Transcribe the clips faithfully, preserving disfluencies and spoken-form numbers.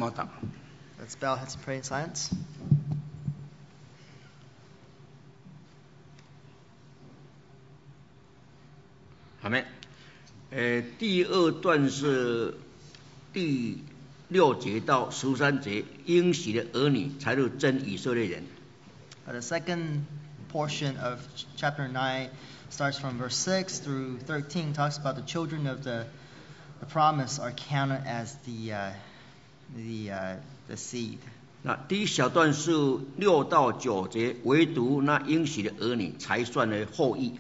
默祷。 Let's bow heads and pray in silence. 好没？呃，第二段是第六节到十三节，应许的儿女才是真以色列人。 Uh, the second portion of ch- chapter nine starts from verse six through thirteen, talks about the children of the, the promise are counted as the, uh, the, uh, the seed. 那第一小段是六到九节，唯独那应许的儿女才算为后裔。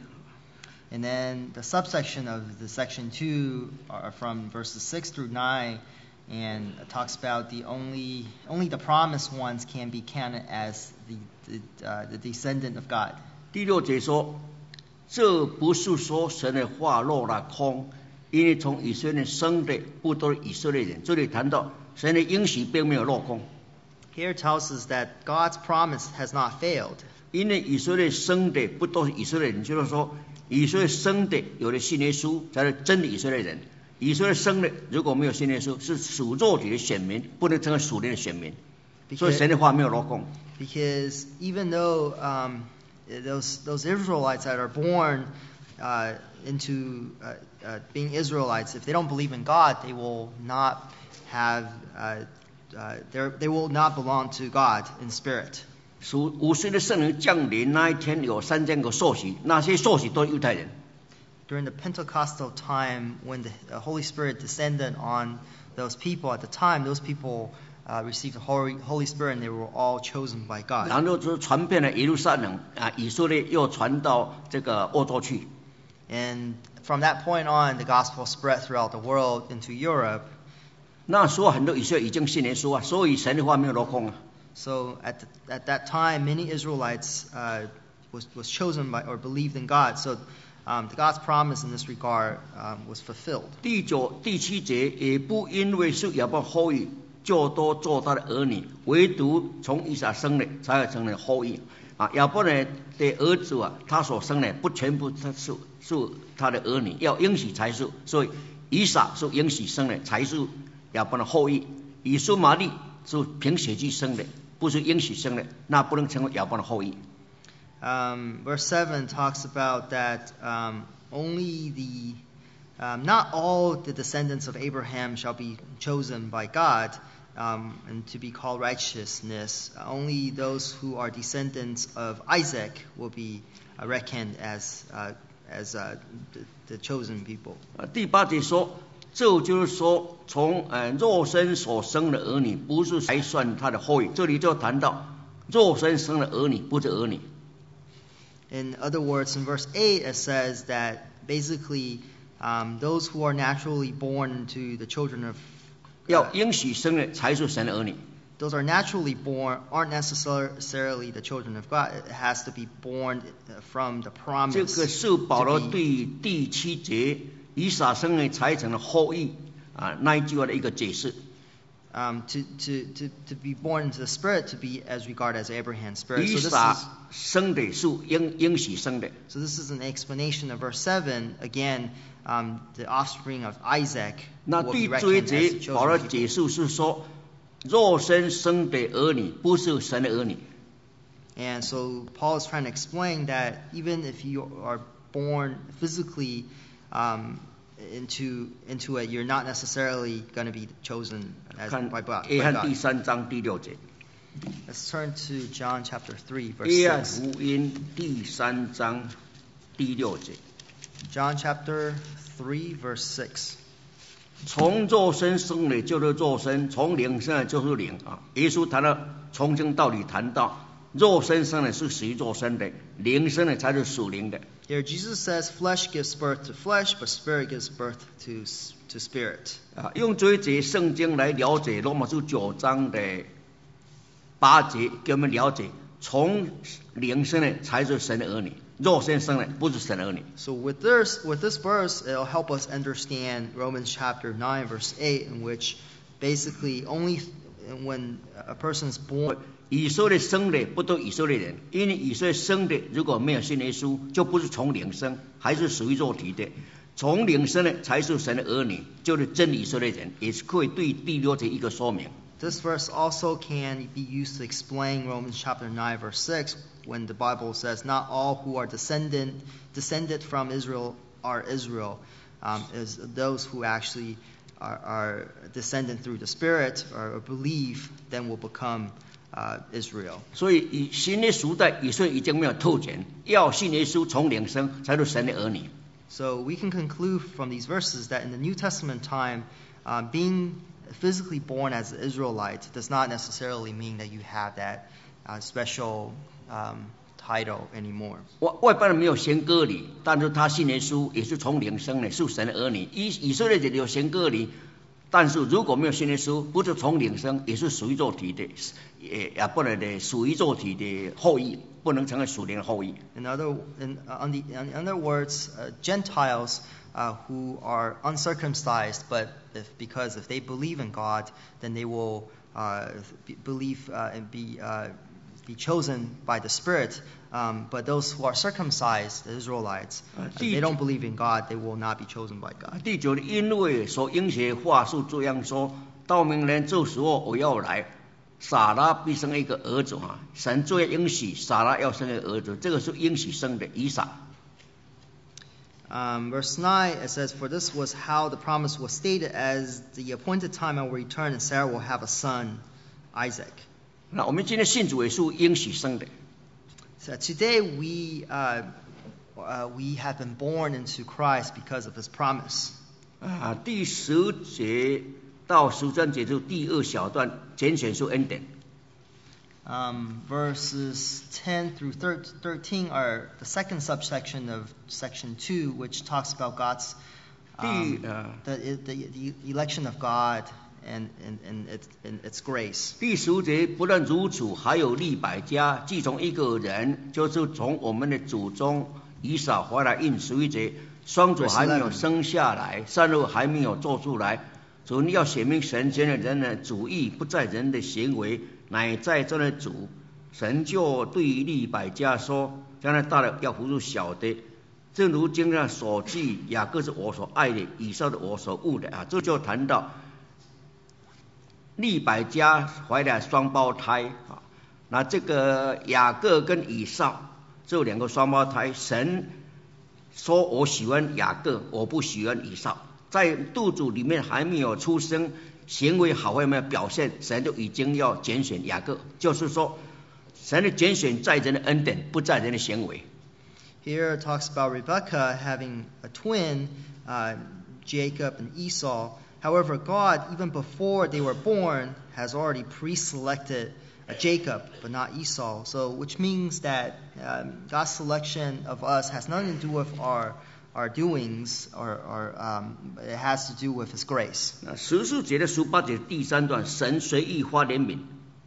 And then the subsection of the section two are from verses six through nine, and it talks about the only only the promised ones can be counted as the the, uh, the descendant of God. 第六节说，这不是说神的话落了空，因为从以色列生的不都是以色列人。这里谈到神的应许并没有落空， Here it tells us that God's promise has not failed. 因为以色列生的不都是以色列人，就是说以色列生的有了信耶稣才是真的以色列人。以色列生的如果没有信耶稣，是属肉体的选民，不能成为属灵的选民。所以神的话没有落空。 Because even though um, those those Israelites that are born uh, into uh, uh, being Israelites, if they don't believe in God, they will not have uh, uh, they're- they will not belong to God in spirit. 属五岁的圣灵降临那一天，有三千个受洗，那些受洗都是犹太人。 During the Pentecostal time, when the uh, Holy Spirit descended on those people at the time, those people uh, received the Holy, Holy Spirit, and they were all chosen by God. 然后就传遍了耶路撒冷啊，以色列又传到这个欧洲去。 And from that point on, the gospel spread throughout the world into Europe. 那时候很多以色列已经信耶稣啊，所以神的话没有落空啊。 So at the, at that time, many Israelites uh, was was chosen by or believed in God. So um, God's promise in this regard um, was fulfilled. 第九、第七节也不因为是亚伯后裔，就都做他的儿女，唯独从以撒生的才会成为后裔啊。亚伯呢的儿子啊，他所生的不全部他是是他的儿女，要应许才是，所以以撒是应许生的，才是亚伯的后裔。以苏玛利是凭血气生的，不是应许生的，那不能成为亚伯的后裔。 Um, verse seven talks about that um, only the um, not all the descendants of Abraham shall be chosen by God um, and to be called righteousness. Only those who are descendants of Isaac will be uh, reckoned as uh, as uh, the, the chosen people. 啊，第八节说，这就是说，从呃肉身所生的儿女，不是才算他的后裔。这里就谈到肉身生的儿女，不是儿女。 In other words, in verse eight, it says that basically um, those who are naturally born into the children of 要应许生的才是神的儿女。 those are naturally born aren't necessarily the children of God. It has to be born from the 这 promise. 个是保罗 to be- 对第七节以撒生的才成了后裔啊那一句话的一个解释。 Um, to, to, to, to be born into the Spirit, to be as regarded as Abraham's Spirit. 以 So this, 撒 is, 生的是应应许生的， so this is an explanation of verse seven. Again, um, the offspring of Isaac 那 will be 第这一 reckoned as 节 the 保罗 chosen 解 people. 释是说，肉身生的儿女不是神的儿女。 And so Paul is trying to explain that even if you are born physically um, into into it, you're not necessarily going to be chosen as 看 by God. 约 by 翰第 God. 三章第六节， Let's turn to John chapter three, verse 约翰 six. 福音第三章第六节， John chapter three, verse six. 从肉身生的就是肉身，从灵生的就是灵啊。耶稣谈到从经道理谈到，肉身生的是属于肉身的，灵生的才是属灵的。 Here Jesus says, "Flesh gives birth to flesh, but spirit gives birth to s- to spirit." 啊，用这一节圣经来了解罗马书九章的八节，给我们了解，从灵生的才是神的儿女，肉身生的不是神的儿女。 So with this with this verse, it'll help us understand Romans chapter nine, verse eight, in which basically only when a person is born. 以色列生的不都以色列人，因为以色列生的如果没有信耶稣，就不是从灵生，还是属于肉体的。从灵生的才是神的儿女，就是真以色列人，也是可以对第六节一个说明。 this verse also can be used to explain Romans chapter nine, verse six, when the Bible says, "Not all who are descendant descended from Israel are Israel," um, is those who actually are, are descendant through the Spirit or, or believe, then will become uh, Israel. 所以以新的时代，以色列已经没有特权，要信耶稣从领生才是神的儿女。 So we can conclude from these verses that in the New Testament time, uh, being physically born as an Israelite does not necessarily mean that you have that uh, special um, title anymore. 外外邦人没有行割礼，但是他信耶稣也是从领生的，是神的儿女。以以色列人有行割礼，但是如果没有信耶稣，不是从领生，也是属于肉体的，也也不能的属于肉体的后裔，不能成为属灵的后裔。 In other, in, uh, on the, in other words, uh, Gentiles uh, who are uncircumcised, but if, because if they believe in God, then they will uh, be, believe uh, and be uh, be chosen by the Spirit. Um, but those who are circumcised, the Israelites, uh, if they don't believe in God, they will not be chosen by God. 第九，因为所应许的话是这样说：到明年这时候我要来，撒拉必生一个儿子啊！神这样应许撒拉要生一个儿子，这个是应许生的以撒。 Um, verse nine, it says, "For this was how the promise was stated, as the appointed time I will return, and Sarah will have a son, Isaac." 那我们今天信主也是应许生的。 So today we uh, uh, we have been born into Christ because of His promise. 啊，第十节到十三节就第二小段，拣选出恩典。 Um, verses ten through thirteen are the second subsection of section two, which talks about God's um, 第呃 the, the the election of God and and and its, and its grace. 第十节不但如此，还有利百加，既从一个人，就是从我们的祖宗以扫回来应十一节，双子还没有生下来，善恶还没有做出来。主要显明神间的人的主意不在人的行为，乃在这的主。神就对利百加说：将来大的要扶助小的，正如经上所记，雅各是我所爱的，以扫是我所恶的啊。这就谈到利百加怀了双胞胎啊。那这个雅各跟以扫这两个双胞胎，神说我喜欢雅各，我不喜欢以扫。在肚子里面还没有出生，行为好坏没有表现，神就已经要拣选雅各，就是说神的拣选在人的恩典，不在人的行为。 Here it talks about Rebekah having a twin, uh, Jacob and Esau. However, God, even before they were born, has already pre-selected uh, Jacob, but not Esau. So, which means that um, God's selection of us has nothing to do with our our doings, or, or um, it has to do with His grace. 那十四节的十八节第三段，神随意发怜悯。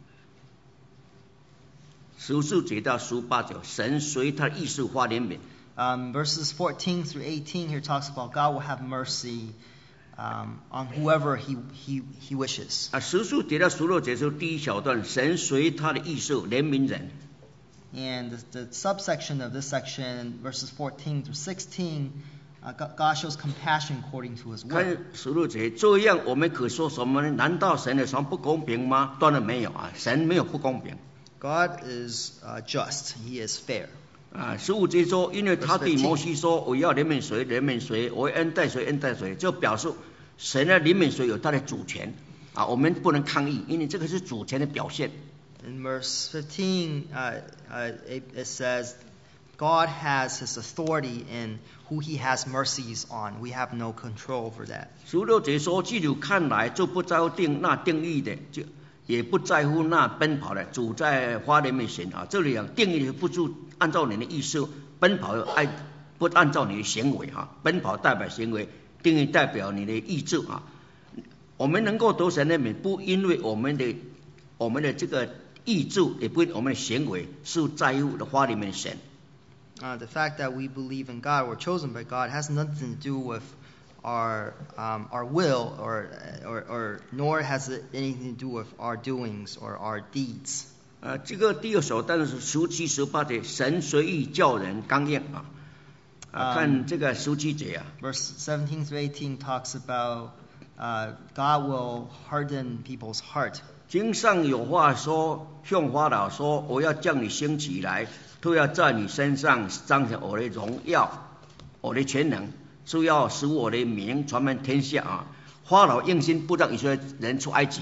十四节到十八节，神随他的意思发怜悯。 Um, verses fourteen through eighteen here talks about God will have mercy um, on whoever He He He wishes. 啊，十四节到十六节是第一小段，神随他的意思怜悯人。 And the, the subsection of this section, verses fourteen through sixteen, uh, God shows compassion according to His will. 看十六节，这样我们可说什么呢？难道神的传不公平吗？当然没有啊，神没有不公平。 God is uh, just; He is fair. 啊，十五节说，因为他对摩西说：“我要怜悯谁，怜悯谁；我恩待谁，恩待谁。”就表示神的怜悯谁有他的主权啊，我们不能抗议，因为这个是主权的表现。 In verse fifteen, uh, uh, it, it says, God has His authority in who He has mercies on. We have no control over that. 十六节说，记录看来就不在乎定那定义的，就也不在乎那奔跑的，主在花怜悯神啊。这里讲定义的不是按照你的意思，奔跑爱不按照你的行为哈，奔跑代表行为，定义代表你的意志啊。我们能够得神怜悯，不因为我们的我们的这个。 意志也不我们的行为是在乎的花里面的神。 Uh, the fact that we believe in God, we're chosen by God, has nothing to do with our um, our will, or, or or nor has it anything to do with our doings or our deeds. 呃，这个第二首当然是十七、十八节，神随意叫人刚硬啊。啊， um, 看这个十七节啊。 Verse seventeen through eighteen talks about uh, God will harden people's heart. 经上有话说，向法老说，我要叫你兴起来，都要在你身上彰显我的荣耀，我的全能，是要使我的名传遍天下啊！法老硬心不让以色列人出埃及。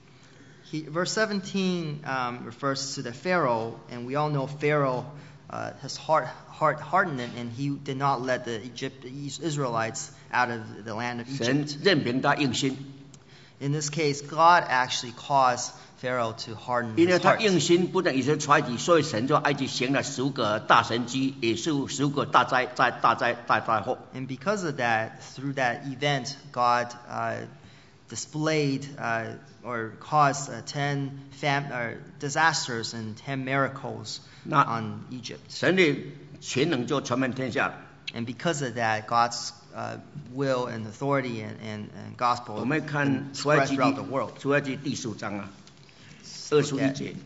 He, verse seventeen um, refers to the Pharaoh, and we all know Pharaoh, uh, his heart, heart hardened, and he did not let the Egypt, the Israelites out of the land of Egypt. 神任凭他硬心。 In this case, God actually caused Pharaoh to harden 因为 his 他 heart. 硬心不让以色列出埃及，所以神在埃及行了十个大神迹，也是十个大灾、灾、大灾、大灾祸。 And because of that, through that event, God uh, displayed uh, or caused uh, ten fam- or disasters and ten miracles 那 on Egypt. 神的全能就传遍天下了。 And because of that, God's uh, will and authority and, and, and gospel 我们看出埃 spread 及 throughout 记 the world. 出埃及第十五章啊，二十一节。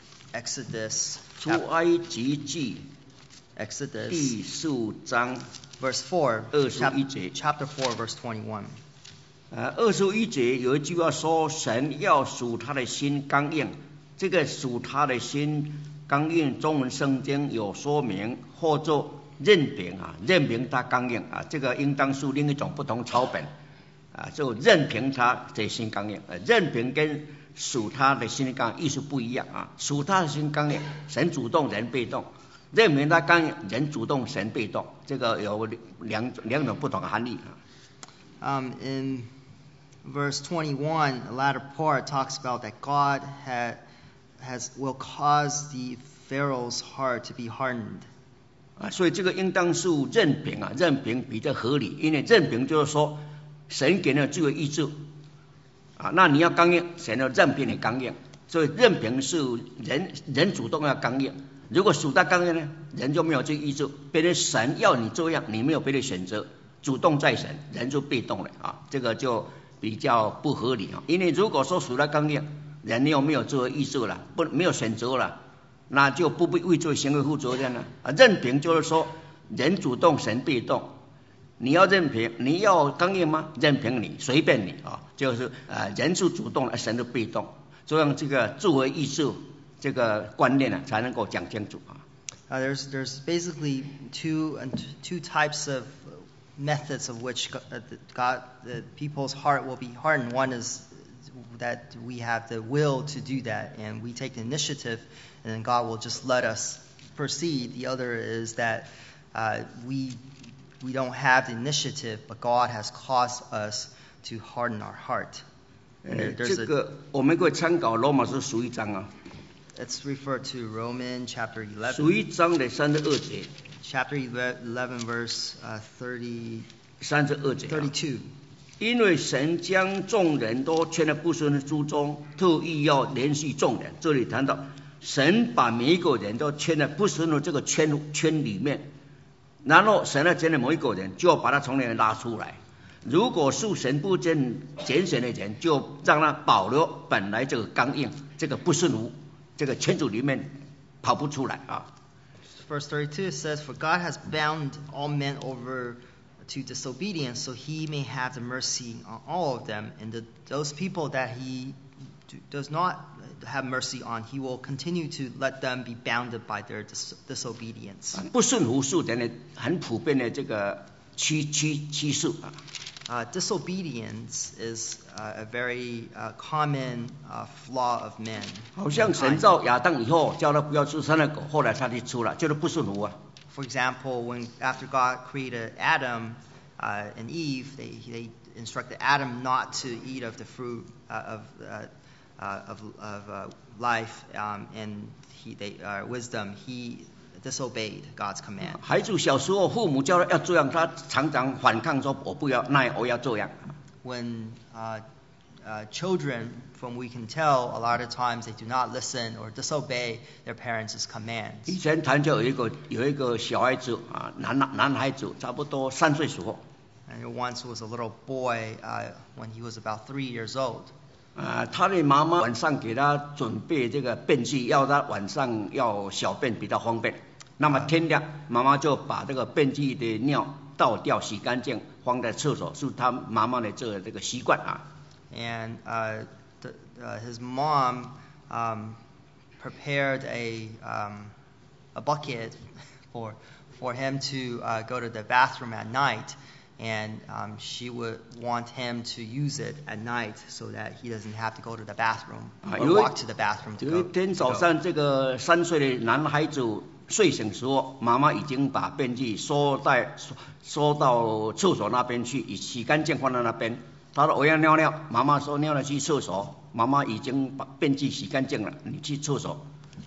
Exodus, 出 chap- 埃及记 Exodus, 第十五章 verse four, 二十 chap- 一节。 chapter four, verse twenty-one. 呃，二十一节有一句话说，神要属他的心刚硬。这个属他的心刚硬，中文圣经有说明，或作任凭啊，任凭他刚硬啊，这个应当是另一种不同抄本啊，就任凭他的心刚硬。呃，任凭跟属他的心刚硬意思不一样啊，属他的心刚硬，神主动，人被动；任凭他刚硬，人主动，神被动，这个有两两种不同的含义啊。 Um, in verse twenty-one, the latter part talks about that God had, has will cause the Pharaoh's heart to be hardened. 啊，所以这个应当是任凭啊，任凭比较合理，因为任凭就是说，神给了自由意志啊，那你要刚硬，神要任凭你刚硬，所以任凭是人人主动要刚硬，如果属他刚硬呢，人就没有这个意志，别人神要你这样，你没有别的选择，主动在神，人就被动了啊，这个就比较不合理啊，因为如果说属他刚硬，人又没有这个意志了，不没有选择了。那就不必为这行为负责任了啊！任凭就是说，人主动，神被动。你要任凭，你要刚硬吗？任凭你，随便你啊！就是呃，人是主动，神是被动，这样这个自为意志这个观念呢，才能够讲清楚啊。 Uh, there's there's basically two uh, two types of methods of which God, uh, God the people's heart will be hardened. One is that we have the will to do that, and we take the initiative, and then God will just let us proceed. The other is that uh, we we don't have the initiative, but God has caused us to harden our heart. 呃， There's 这 a, 个我们可以参考罗马书十一章啊， it's referred to Romans chapter 十 eleven, 一章的三十二节， chapter eleven, verse uh, thirty, 三十二节、啊。 thirty-two. 因为神将众人都圈在不顺的书中，特意要连续众人。这里谈到神把每一个人都圈在不顺的这个圈圈里面，然后神要拣选某一个人，就要把他从里面拉出来。如果是神不拣拣选的人，就让他保留本来这个刚硬、这个不顺服、这个圈组里面跑不出来啊。 Verse thirty-two says, "For God has bound all men over to disobedience, so He may have the mercy on all of them, and the, those people that He do, does not have mercy on, He will continue to let them be bounded by their dis, disobedience." 不顺服是人的很普遍的这个趋趋趋势啊。 Uh, disobedience is uh, a very uh, common uh, flaw of men. 好像神造亚当以后，叫他不要吃山的果，后来他就吃了，就是不顺服啊。 For example, when after God created Adam uh, and Eve, they, they instructed Adam not to eat of the fruit uh, of uh, uh, of, of uh, life um, and he, they, uh, wisdom. He disobeyed God's command. 孩子小时候，父母叫他要这样，他常常反抗说：“我不要，那我要这样。” When uh, uh, children, from we can tell, a lot of times they do not listen or disobey their parents' commands. 以前谈就有一个有一个小孩子啊，男男孩子，差不多三岁时候， And there once was a little boy uh, when he was about three years old. 啊，他的妈妈晚上给他准备这个便器，要他晚上要小便比较方便。那么天亮，妈妈就把这个便器的尿倒掉，洗干净，放在厕所，是他妈妈的这个这个习惯啊。 And uh, the, uh, his mom um, prepared a um, a bucket for for him to uh, go to the bathroom at night, and um, she would want him to use it at night so that he doesn't have to go to the bathroom or walk to the bathroom to 有一 go. 天早上，这个三岁的男孩子睡醒时候，妈妈已经把便器收在收收到厕所那边去，洗干净放在那边。他说我要尿尿，妈妈说尿尿去厕所，妈妈已经把便器洗干净了，你去厕所。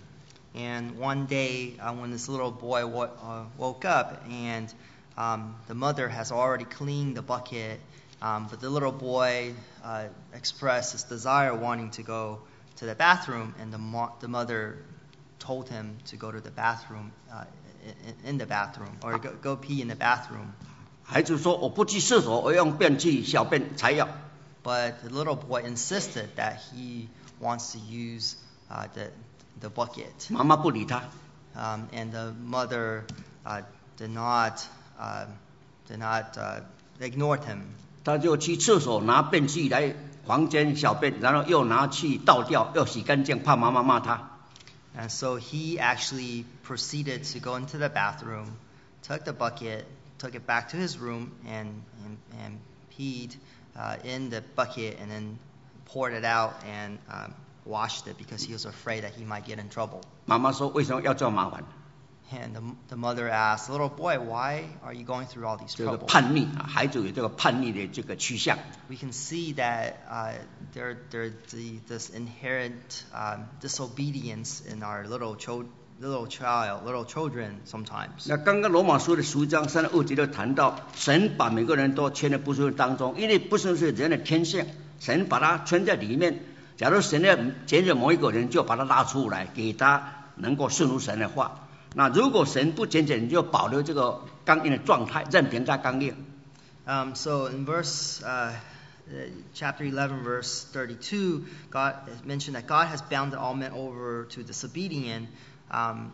And one day, uh, when this little boy wo- uh, woke up, and um, the mother has already cleaned the bucket, um, but the little boy uh, expressed his desire wanting to go to the bathroom, and the, mo- the mother told him to go to the bathroom, uh, in, in the bathroom, or go, go pee in the bathroom. 孩子说我不去厕所，我用便器小便才要。 But the little boy insisted that he wants to use uh, the the bucket. 妈妈不理他， Um, and the mother uh, did not uh, did not uh, ignored him. 他就去厕所拿便器来房间小便，然后又拿去倒掉，又洗干净，怕妈妈骂他。 And so he actually proceeded to go into the bathroom, took the bucket, took it back to his room, and and, and peed uh, in the bucket, and then poured it out and um, washed it because he was afraid that he might get in trouble. 妈妈说为什么要这么麻烦？ And the, the mother asked, little boy, why are you going through all these 这个 troubles? 叛逆啊，孩子有这个叛逆的这个趋向。 We can see that uh, there, there the, this inherent um, disobedience in our little, cho- little child, little children sometimes. 那刚刚罗马书的十章三十二节就谈到，神把每个人都圈在不顺当中，因为不顺是人的天性，神把它圈在里面。假如神要拣选某一个人，就把他拉出来，给他能够顺服神的话。那如果神不拣选，就保留这个刚硬的状态，任凭他刚硬。 Um, so in verse uh, uh, chapter eleven, verse thirty-two, God mentioned that God has bound all men over to disobedience. Um,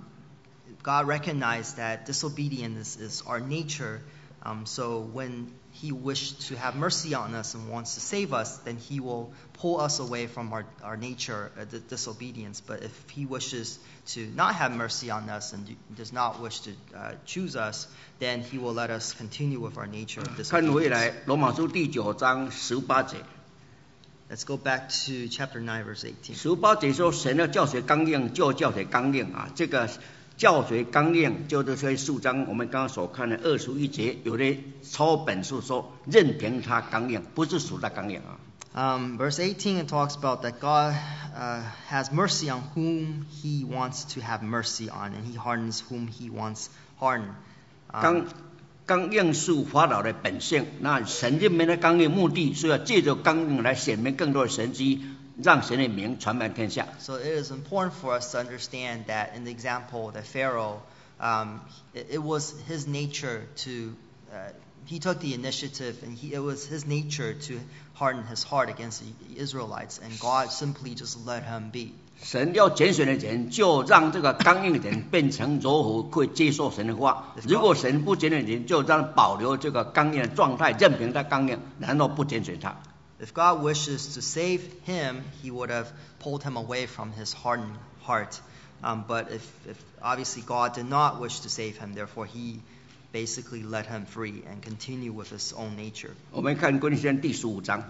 God recognized that disobedience is, is our nature. Um, so when He wished to have mercy on us and wants to save us, then He will pull us away from our, our nature, uh, the disobedience. But if He wishes to not have mercy on us and do, does not wish to uh, choose us, then He will let us continue with our nature of 看回 disobedience. 来，罗马书第九章十八节， Let's go back to chapter nine, verse eighteen. 十八节说神要教学刚硬，就教学刚硬啊。这个教学刚硬，就是这数章我们刚刚所看的二十一节，有的抄本是说任凭他刚硬，不是属他刚硬啊。 Um, verse eighteen, it talks about that God uh, has mercy on whom He wants to have mercy on, and He hardens whom He wants hardened. 刚 Um, 刚硬是法老的本性，那神任命的刚硬目的是要借着刚硬来显明更多的神迹，让神的名传满天下。 so it is important for us to understand that in the example that Pharaoh, um, it, it was his nature to, uh, he took the initiative, and he, it was his nature to harden his heart against the Israelites, and God simply just let him be. 神要拣选的人，就让这个刚硬的人变成柔和，可以接受神的话。如果神不拣选的人，就让保留这个刚硬的状态，任凭他刚硬，然后不拣选他。 If God wishes to save him, He would have pulled him away from his hardened heart. Um, but if, if obviously God did not wish to save him, therefore He basically let him free and continue with his own nature. 我们看哥林多前书第十五章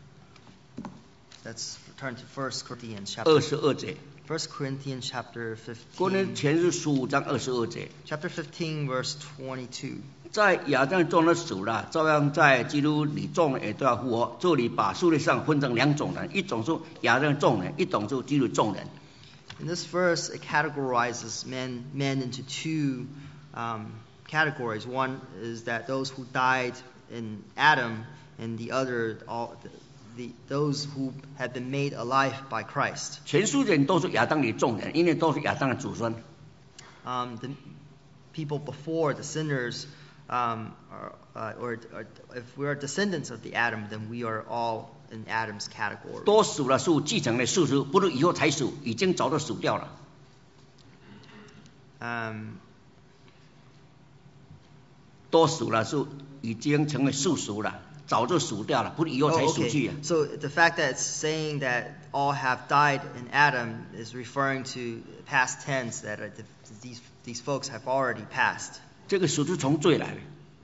Let's turn to First Corinthians 二 chapter 十二节， First Corinthians chapter 哥林 fifteen, 前书十五章二十二节。 chapter fifteen, verse twenty-two. 在亚当中的属了，照样在基督里众人也都要复活。这里把世界上分成两种人，一种是亚当众人，一种是基督众人。 In this verse, it categorizes men men into two um, categories. One is that those who died in Adam, and the other, all the, the those who have been made alive by Christ. 全世人都是亚当里众人，因为都是亚当的祖孙。 Um, the people before the sinners, um, are, uh, or, or if we are descendants of the Adam, then we are all in Adam's category. 都属了属继承的事实，不是以后才属，已经早就属掉了。 Um, 都属了是已经成为世俗了。 早就死掉了，不是以后才 Oh, 死去 okay. 啊。 So the fact that it's saying that all have died in Adam is referring to past tense, that uh, these these folks have already passed, 这个死是从罪来的。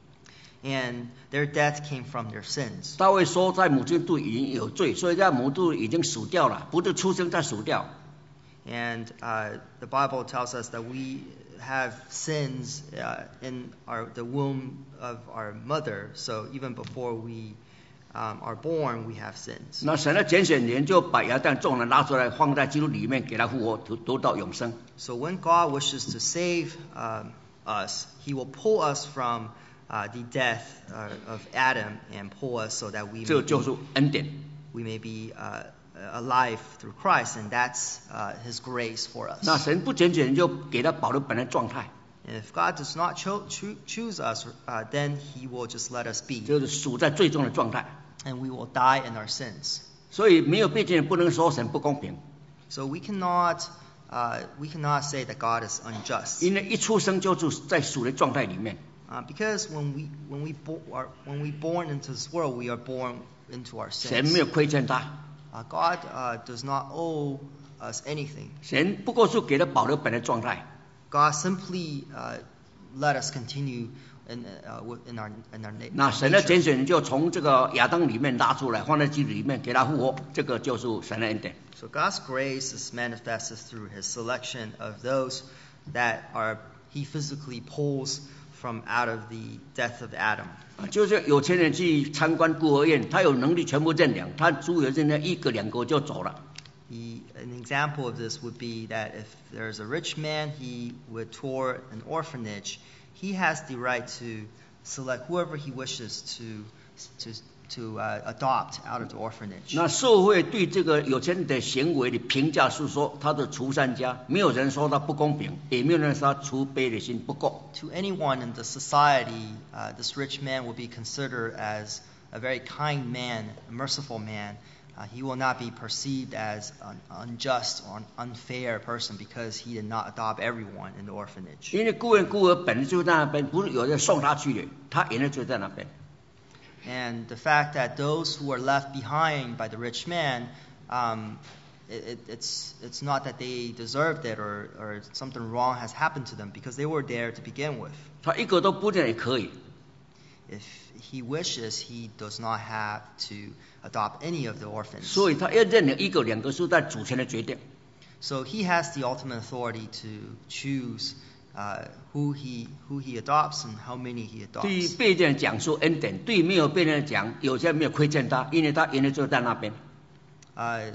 and their death came from their sins. 大卫说，在母亲肚已经有罪，所以在母肚已经死掉了，不是出生再死掉。 And uh, the Bible tells us that we have sins uh, in our the womb of our mother. So even before we um, are born, we have sins. 那神的拣选人就把亚当众人拉出来，放在基督里面，给他复活，得得到永生。 So when God wishes to save um, us, He will pull us from uh, the death uh, of Adam and pull us so that we 这 may 就 be, 是恩典。 we may be uh, alive through Christ, and that's uh, His grace for us. 那神不拣选人，就给他保留本来状态， And if God does not cho- cho- choose us, uh, then He will just let us be, 就是属在最终的状态。 and we will die in our sins. 所以没有被拣选，不能说神不公平， So we cannot, uh, we cannot say that God is unjust, 因为一出生就是在属的状态里面。 uh, because when we when we bo- are, when we born into this world, we are born into our 神 sins. 没有亏欠他， Uh, God uh, does not owe us anything. 神不过是给他保留本来状态。 God simply uh, let us continue in, uh, with- in our in our na- 那神的 nature. 拣选人就从这个亚当里面拉出来，放在基督里面，给他复活，这个就是神的恩典。 So God's grace is manifested through His selection of those that are He physically pulls from out of the death of Adam. 啊就是有钱人去参观孤儿院，他有能力全部认领，他猪有认领一个两个就走了。 He, an example of this would be that if there's a rich man, he would tour an orphanage. He has the right to select whoever he wishes to to to uh, adopt out of the orphanage. 那社会对这个有钱人的行为的评价是说他的慈善家，没有人说他不公平，也没有人说他慈悲的心不够。 To anyone in the society, uh, this rich man will be considered as a very kind man, a merciful man. Uh, he will not be perceived as an unjust or an unfair person because he did not adopt everyone in the orphanage. 因为孤儿孤儿本来就在那边，不是有人送他去的，他原来就在那边。 And the fact that those who are left behind by the rich man, um, it, it, it's it's not that they deserved it or, or something wrong has happened to them because they were there to begin with. 他一个都不认也可以。 If he wishes, he does not have to adopt any of the orphans. 所以他要认领一个两个是在主权的决定。 So he has the ultimate authority to choose uh, who he who he adopts and how many he 对于 adopts. 被人讲述恩典，对于没有被人讲，有些没有亏欠他，因为他原来就在那边。 Uh,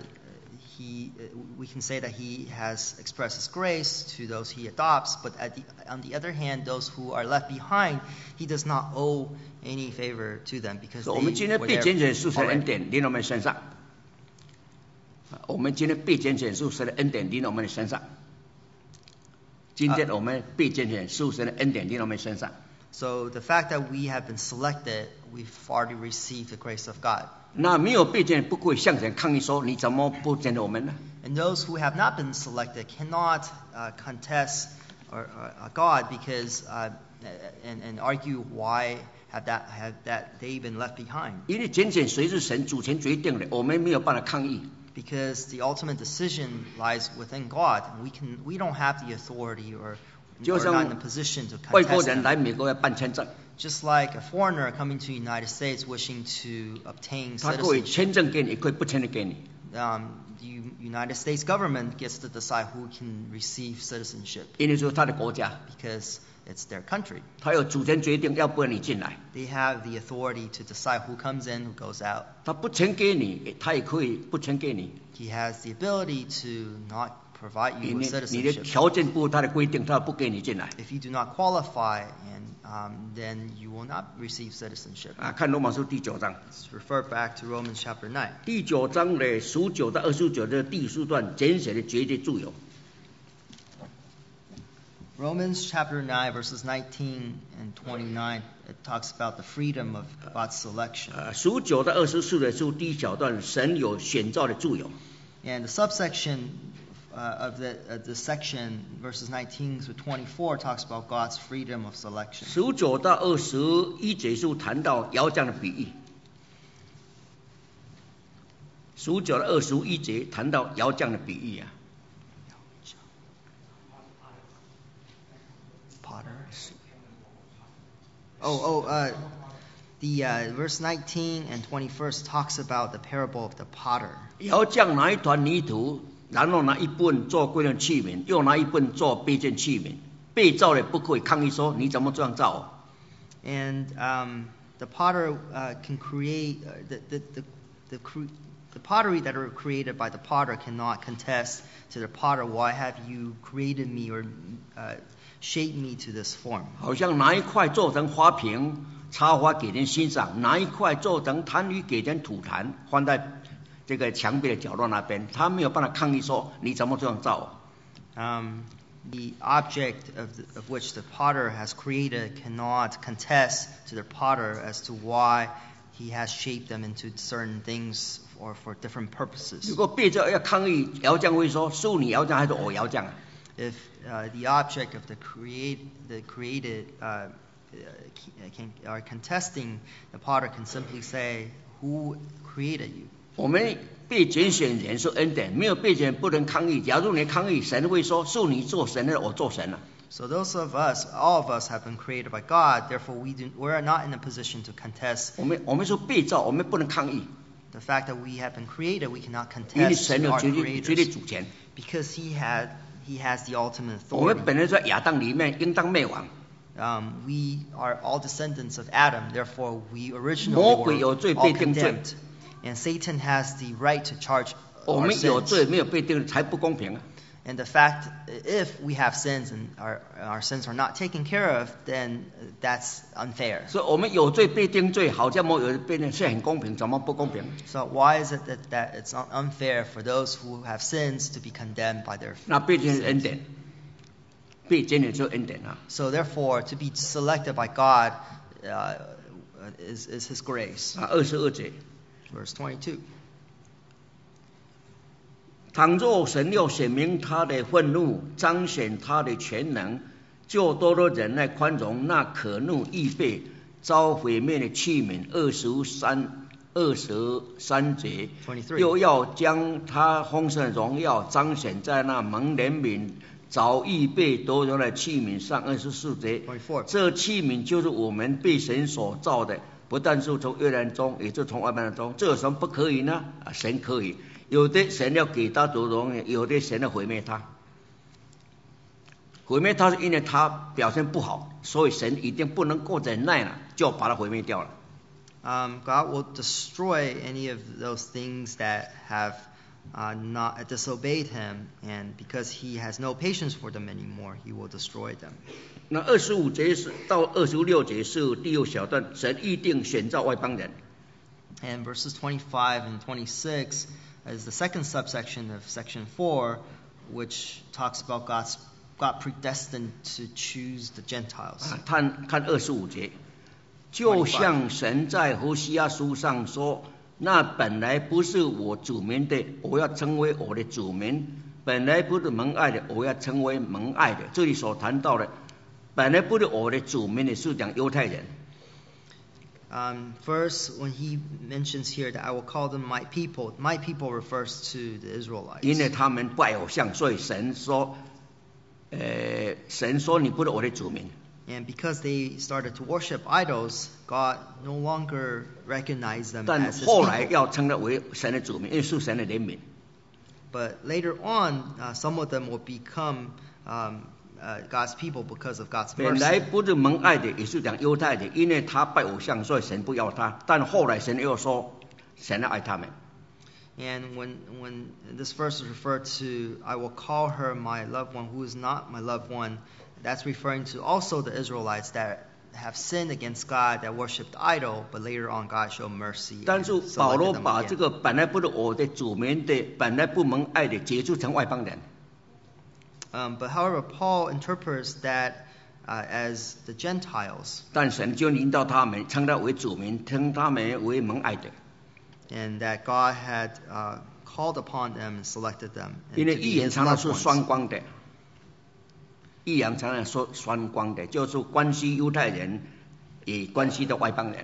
he, we can say that he has expressed his grace to those he adopts, but at the, on the other hand, those who are left behind, he does not owe any favor to them because 所以 they 我们今天 were 被 there 拣选是神的恩 already. 典临到我们身上。啊我们今天被拣选是神的恩典临到我们的身上。今天我们被拣选是神的恩典临到我们身上。 So the fact that we have been selected, we've already received the grace of God. 那没有被拣选，不会向神抗议说你怎么不拣选我们呢？ And those who have not been selected cannot uh, contest or, or, uh, God because uh, and, and argue why have that have that they been left behind. 因为拣选谁是神主权决定的，我们没有办法抗议。 Because the ultimate decision lies within God, and we can we don't have the authority or, or not in a position to 外国 contest 人 them. 来美国要办签证， Just like a foreigner coming to the United States wishing to obtain 他可以 citizenship, 签证给你，也可以不签证给你。 um, the U- United States government gets to decide who can receive citizenship 因为是他的国家， because it's their country. 他有主权决定要不让你进来。 They have the authority to decide who comes in, who goes out. 他不签给你，他也可以不签给你。 He has the ability to not provide 你 you 你 with 你的 citizenship. 条件不他的规定，他不给你进来。 If you do not qualify, and um, then you will not receive citizenship. 啊，看罗马书第九章， Let's refer back to Romans chapter nine. 第九章的十九到二十九的第四段，拣选的绝对自由。 Romans chapter nine, verses nineteen and twenty-nine, it talks about the freedom of God's selection. 呃，十九到二十四的是第一小段，神有选召的自由。 And the subsection uh, of, the, of the section, verses nineteen through twenty-four, talks about God's freedom of selection. 十九到二十一节是谈到窑匠的比喻。 十九的二十一节谈到窑匠的比喻啊。 Potter. Oh, oh, uh, the uh, verse nineteen and twenty-first talks about the parable of the potter. 窑匠拿一团泥土，然后拿一部分做贵重器皿，又拿一部分做卑贱器皿。被造的不可以抗议说你怎么这样造？ And um, the potter uh, can create uh, the the the the, cre- the pottery that are created by the potter cannot contest to the potter. Why have you created me or uh, shaped me to this form? 好像拿一块做成花瓶，插花给人欣赏；拿一块做成坛盂给人吐痰，放在这个墙壁的角落那边。他没有办法抗议说你怎么这样造？ Um, the object of, the, of which the potter has created cannot contest to the potter as to why he has shaped them into certain things or for different purposes. 如果被造要抗议，窑匠会说是你窑匠还是我窑匠啊？ If uh, the object of the create the created uh, can, are contesting, the potter can simply say, "Who created you?" 我们被拣选人是恩典，没有被拣不能抗议。假如你抗议，神会说是你做神的，我做神了。 So those of us, all of us, have been created by God. Therefore, we do, we are not in a position to contest. 我们我们说被造，我们不能抗议， The fact that we have been created, we cannot 因为 contest 神 to 有 our 绝对绝对 creators 主权。 because He had He has the ultimate 我们 authority. 本来在亚当里面应当灭亡， Um, we are all descendants of Adam. Therefore, we originally 魔鬼 were 有罪 all 被定罪， condemned, and Satan has the right to charge 我 our 们有 sins. 罪没有被定罪才不公平啊！ And the fact, if we have sins and our our sins are not taken care of, then that's unfair. 所以我们有罪被定罪，好像没有被定罪很公平，怎么不公平？ So why is it that, that it's not unfair for those who have sins to be condemned by their 那被拣是 sins? 恩典，被拣的就是恩典啊！ So therefore, to be selected by God uh, is, is His grace. 啊，二十二节， Verse twenty-two. 倘若神要显明他的愤怒，彰显他的全能，就多多忍耐宽容那可怒预备遭毁灭的器皿。二十三二十三节， 23. 又要将他丰盛的荣耀彰显在那蒙怜悯早预备得荣的器皿上。二十四节， twenty-four. 这器皿就是我们被神所造的，不但是从约兰中，也是从外邦中。这有什么不可以呢？啊，神可以。有的神要给他得荣耀，有的神要毁灭他。毁灭他是因为他表现不好，所以神一定不能够忍耐了，就把他毁灭掉了。 Um, God will destroy any of those things that have uh, not disobeyed Him, and because He has no patience for them anymore, He will destroy them. 那二十五节是到二十六节是第六小段，神预定选召外邦人。 And verses twenty-five and twenty-six is the second subsection of section four, which talks about God's God predestined to choose the Gentiles. 啊，看看二十五节，就像神在何西阿书上说：“那本来不是我主民的，我要成为我的主民；本来不是蒙爱的，我要成为蒙爱的。”这里所谈到的，本来不是我的主民的，是讲犹太人。 Um, first, when he mentions here that I will call them my people, my people refers to the Israelites. 因为他们拜偶像，所以神说：“呃，神说你不是我的主民。” And because they started to worship idols, God no longer recognized them 但 as His 后来 people. 要称他为神的主民，因为是神的怜悯。 But later on, uh, some of them will become um, uh, God's people because of God's 本来 mercy. 不是蒙爱的，也是讲犹太的，因为他拜偶像，所以神不要他。但后来神又说，神爱他们。 And when when this verse is referred to, I will call her my loved one who is not my loved one, that's referring to also the Israelites that have sinned against God, that worshipped idol, but later on God showed mercy 但 and 是保 selected 罗 them 把这 again. 个本来不是我的主民的，本来不蒙爱的，解除成外邦人。 Um, but however, Paul interprets that uh, as the Gentiles, 但神就引导他们，称他为主民，称他们为蒙爱的。 and that God had uh, called upon them and selected them. 因 And 为 to 预 be 言 his 常常 loved 是 ones. 双光的，预言常常说双光的，就是关系犹太人，也关系到外邦人。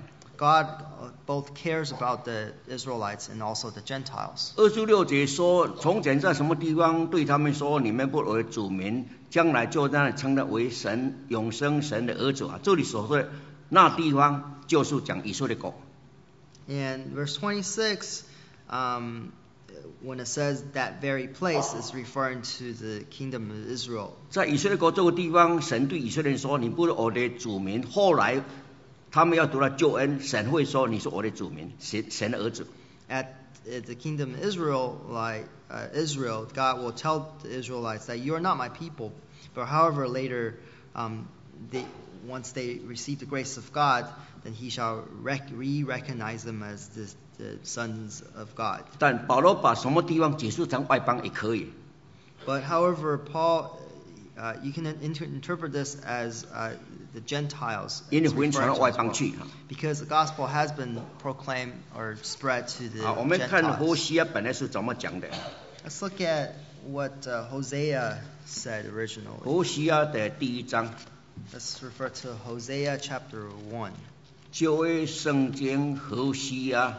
God both cares about the Israelites and also the Gentiles. 二十六节说，从前在什么地方对他们说，你们不为主民，将来就在那里称他为神永生神的儿子啊。这里所说的那地方，就是讲以色列国。 And verse twenty-six, um, when it says that very place, is referring to the kingdom of Israel. 在以色列国这个地方，神对以色列人说：“你不是我的主民。”后来他们要得到救恩，神会说：“你是我的主民，神神的儿子。” At the kingdom of Israel, like uh, Israel, God will tell the Israelites that you are not my people. But however, later, um, they, once they receive the grace of God, then He shall rec- re-recognize them as the, the sons of God. 但保罗把什么地方解释成外邦也可以。 But however, Paul, uh, you can inter- interpret this as uh, the Gentiles. 因为 It's 福音传到 referring to 外 as 邦 well. 去。 Because the gospel has been proclaimed or spread to the 好，我们看何 Gentiles. 西阿本来是怎么讲的。 Let's look at what uh, Hosea said originally. 何西阿的第一章， Let's refer to Hosea chapter one. 旧约圣经何西阿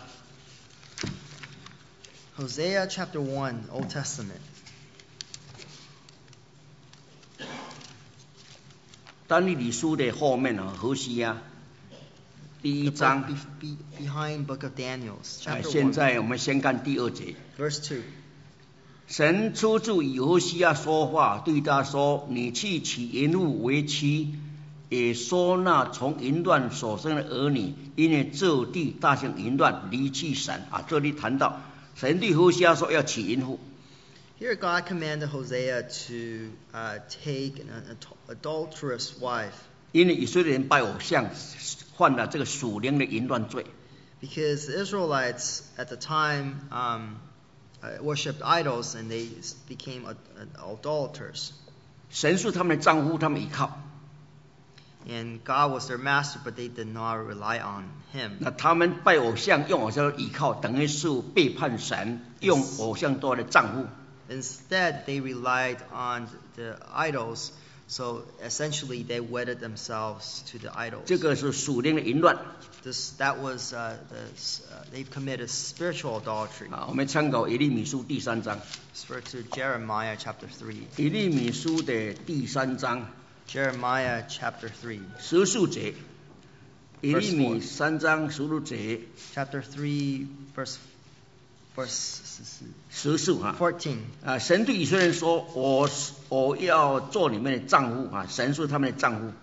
Hosea chapter one, Old Testament. 但以理书的后面啊，何西阿第一 The book 章。 be- be- behind book of Daniel, 哎 chapter 现 one, 在我们先看第二节。 verse two. 神出自以何西阿说话，对他说：“你去娶淫妇为妻，也说那从淫乱所生的儿女，因为这地大行淫乱，离弃神。”啊，这里谈到神对何西阿说要娶淫妇。 Here God commanded Hosea to uh, take an ad- adulterous wife 因为以色列人拜偶像，犯了这个属灵的淫乱罪。 because the Israelites at the time um, uh, worshipped idols and they became ad- ad- idolaters. 神是他们的丈夫，他们依靠。 And God was their master, but they did not rely on Him. 那他们拜偶像，用偶像依靠，等于是背叛神，用偶像做的丈夫。 Instead, they relied on the idols, so essentially they wedded themselves to the idols. 这个是属灵的淫乱。 This, that was, uh, the, uh, they've committed spiritual adultery. 啊，我们参考耶利米书第三章。 Refer to Jeremiah chapter three. 耶利米书的第三章 Jeremiah chapper three. 十四节。耶利米三章十六节 Chapter three, verse, verse 十四哈。 fourteen. 啊，神对以色列人说：“我我要做你们的丈夫啊！”神是他们的丈夫。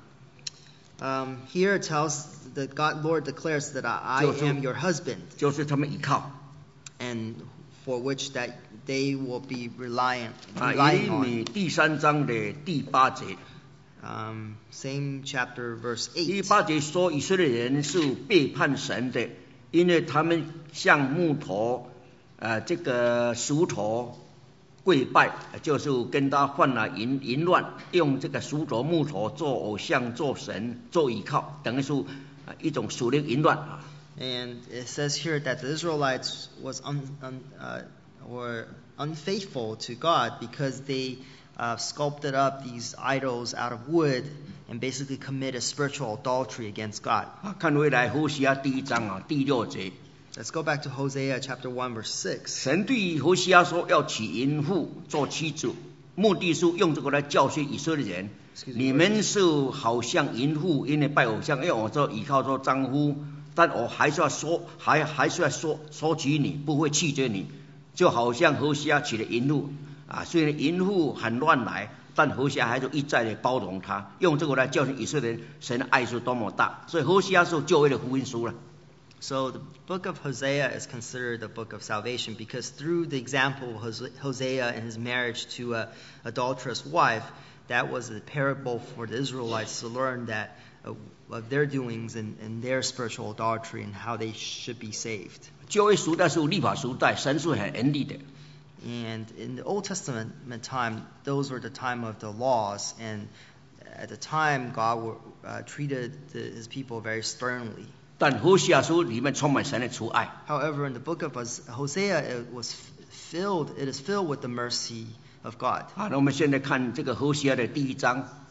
Um, here it tells that God, Lord declares that I, I 就是- am your husband, 就是他们依靠 and for which that they will be reliant, 啊。耶 relying 利 on. 米第三章的第八节， Um, same chapter, verse 第 eight. 八节说以色列人是背叛神的，因为他们向木头、呃这个石头跪拜，就是跟他犯了淫淫乱，用这个石头、木头做偶像、做神、做依靠，等于是呃一种属灵淫乱啊。 And it says here that the Israelites was un, un, uh, were unfaithful to God because they uh, sculpted up these idols out of wood and basically committed spiritual adultery against God. 啊，看回来何西阿第一章啊第六节， Let's go back to Hosea chapter one, verse six. 神对何西阿说要娶淫妇做妻子，目的是用这个来教训以色列人。 Excuse me, 你们是好像淫妇，因为拜偶像，因为我做依靠做丈夫，但我还是要说，还还是要说说起你，不会弃绝你，就好像何西阿娶了淫妇啊，虽然淫妇很乱来，但何西阿还是一再的包容他，用这个来教训以色列人，神的爱是多么大，所以何西阿是旧约的福音书了。 So the book of Hosea is considered a book of salvation because through the example of Hose- Hosea and his marriage to a adulterous wife, that was a parable for the Israelites to learn that uh, of their doings and, and their spiritual adultery and how they should be saved. 旧约时代是立法时代，神是很严厉的。 And in the Old Testament time, those were the time of the laws, and at the time, God were, uh, treated the, his people very sternly. 但何西阿书里面充满神的慈爱， However, in the book of Hos- Hosea, it was filled. It is filled with the mercy of God. 好，那我们现在看这个何西阿的第一章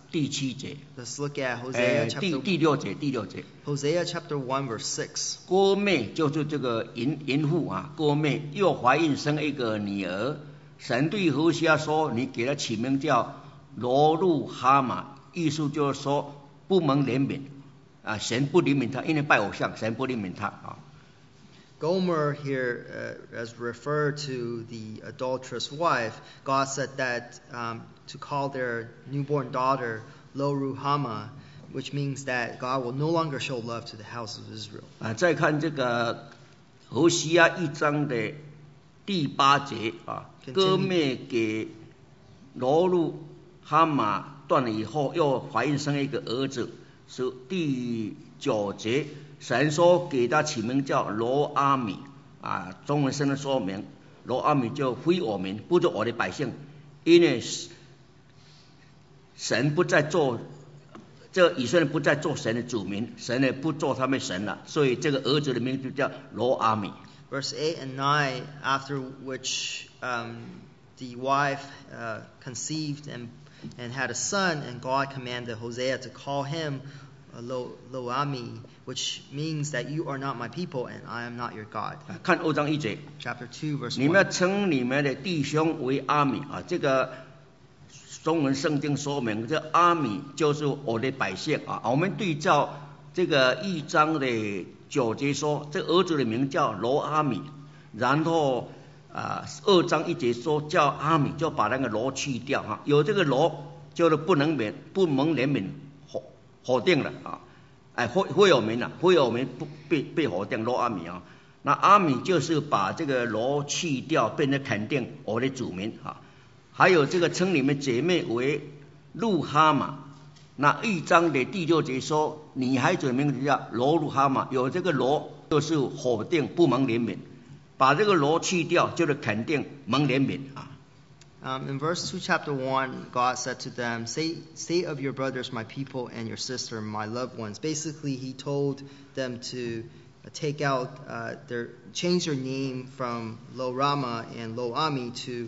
第七节。 Let's look at 哎 Hosea 第 chapter 第六节，第六节。 Hosea chapter one verse six. 哥妹就是这个淫淫妇啊，哥妹又怀孕生一个女儿。神对何西阿说：“你给她起名叫罗路哈玛，意思就是说不蒙怜悯啊，神不怜悯她，因为拜偶像，神不怜悯她啊。” Gomer here, uh, as referred to the adulterous wife, God said that um, to call their newborn daughter Lo Ruhamah, which means that God will no longer show love to the house of Israel. 啊，再看这个何西阿一章的第八节啊，哥妹给罗路哈玛断了以后，又怀孕生一个儿子，是第九节。神说给他起名叫罗阿米啊，中文圣经说明罗阿米就非我民，不做我的百姓，因为神不再做，这以色列不再做神的主民，神也不做他们神了，所以这个儿子的名字叫罗阿米。 Verse eight and nine, after which um, the wife uh, conceived and, and had a son, and God commanded Hosea to call him Lo, Loami, which means that you are not my people and I am not your God. 看二章一节 Chapter two, verse 你们要 one. 称你们的弟兄为阿米啊，这个中文圣经说明，这阿米就是我的百姓啊。我们对照这个一章的九节说，这儿子的名叫罗阿米，然后啊二章一节说叫阿米，就把那个罗去掉哈、啊，有这个罗就是不能免不蒙怜悯。否定了啊，哎，非非有名了，非有名不被被否定，罗阿米啊，那阿米就是把这个罗去掉，变成肯定我的主名啊。还有这个称你们姐妹为路哈玛，那一章的第六节说，女孩子的名字叫罗路哈玛，有这个罗就是否定不蒙怜悯，把这个罗去掉就是肯定蒙怜悯啊。 Um, in verse two, chapter one, God said to them, say, say of your brothers, my people, and your sister, my loved ones. Basically, he told them to uh, take out, uh, their, change their name from Lo Rama and Lo Ami to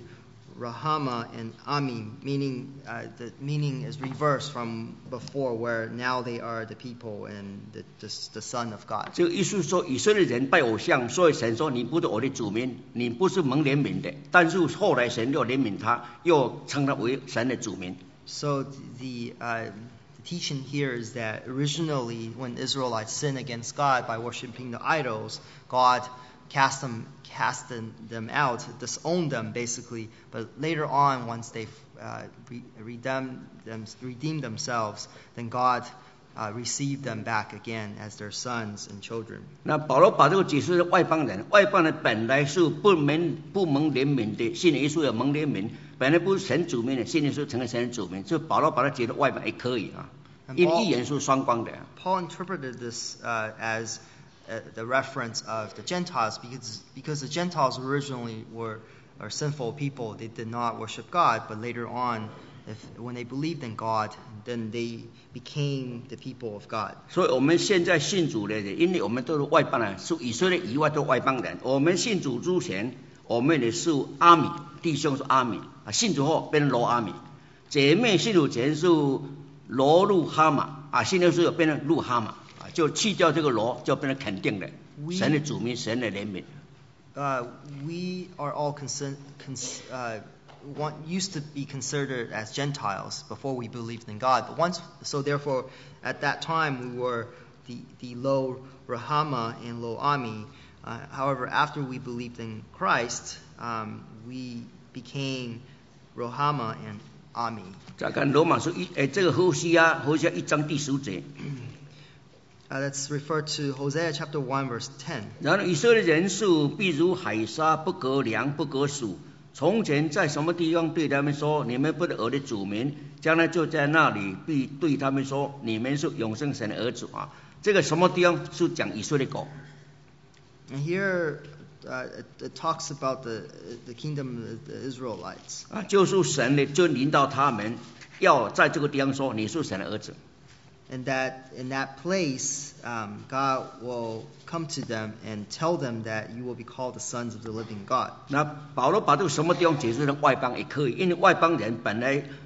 Rahama and Ami, meaning uh, the meaning is reversed from before, where now they are the people and the, the, the son of God. 这个意思说，以色列人拜偶像，所以神说你不是我的主民，你不是蒙怜悯的。但是后来神又怜悯他，又称他为神的主民。 So the, uh, the teaching here is that originally, when Israelites sinned against God by worshiping the idols, God cast them, cast them, them out, disowned them basically. But later on, once they uh, re- redeemed, them, redeemed themselves, then God uh, received them back again as their sons and children. 那保罗把这个解释是外邦人，外邦人本来是不蒙不蒙怜悯的，信耶稣也蒙怜悯，本来不是神主民的，信耶稣成了神的主民，所以保罗把它解释外邦也可以啊，因为预言是双光的。 Paul interpreted this uh, as uh, the reference of the Gentiles because because the Gentiles originally were are sinful people. They did not worship God, but later on, if when they believed in God, then they became the people of God. 所以我们现在信主的人，因为我们都是外邦人，是以色列以外都是外邦人。我们信主之前，我们也是阿米，弟兄是阿米啊，信主后变成罗阿米。姐妹信主前是罗路哈玛啊，信主之后变成路哈玛啊，就去掉这个罗，就变成肯定的，神的主名，神的怜悯。 Uh, we are all consi- cons- uh, one, used to be considered as Gentiles before we believed in God. But once, so therefore, at that time we were the the Lo Rahama and Lo Ami. Uh, however, after we believed in Christ, um, we became Rohama and Ami. 再看罗马书一，诶，这个何西阿，何西阿一章第十节。 Uh, let's refer to Hosea chapter one, verse ten. 然后以色列人数必如海沙，不可量，不可数。从前在什么地方对他们说，你们不是我的主民，将来就在那里必对他们说，你们是永生神的儿子啊。这个什么地方是讲以色列国？ And here uh, it, it talks about the the kingdom of the Israelites. 啊，就是神呢就领导他们，要在这个地方说你是神的儿子。 And that in that place, um, God will come to them and tell them that you will be called the sons of the living God. 那保罗把这个什么地方解释成外邦也可以，因为外邦人本来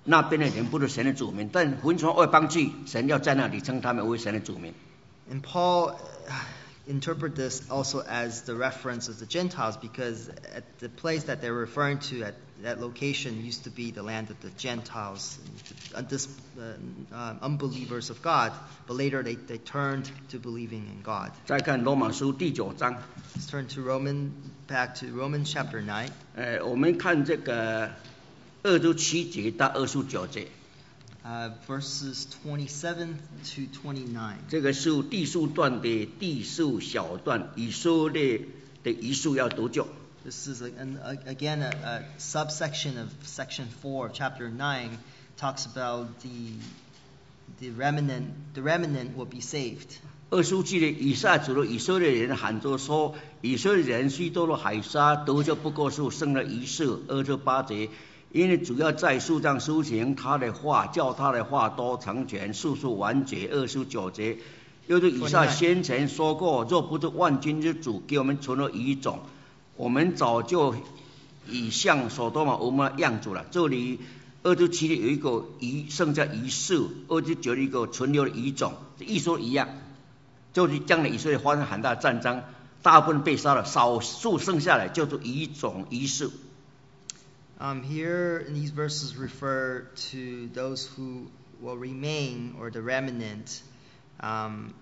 那边的人不是神的子民，但混从外邦去，神要在那里称他们为神的子民。 And Paul interpret this also as the reference of the Gentiles, because at the place that they're referring to at that location used to be the land of the Gentiles, this, uh, uh, unbelievers of God, but later they, they turned to believing in God. 再看罗马书第九章。 Let's turn to Roman, back to Romans chapter nine. 呃，我们看这个二十七节到二十九节。 Uh, verses twenty-seven to twenty-nine. 这个是第数段的第数小段，以色列的遗数要得救。 This is a, an, a, again a, a subsection of section four of chapter nine, talks about the the remnant. The remnant will be saved. 二书记的以赛主的以色列人喊着说，以色列人虽多了海沙，得救不过是生了一世。二十八节。因为主要在树上施行他的话，叫他的话都成全，速速完结。二十九节，又是以赛先前说过，若不是万军之主给我们存了遗种，我们早就已像所多玛、蛾摩拉样子了。这里二十七里有一个遗，剩下遗世；二十九里一个存留的遗种，意思一样，就是将来以色列发生很大的战争，大部分被杀了，少数剩下来就是遗种、遗世。 Um, here in these verses refer to those who will remain, or the remnant, um,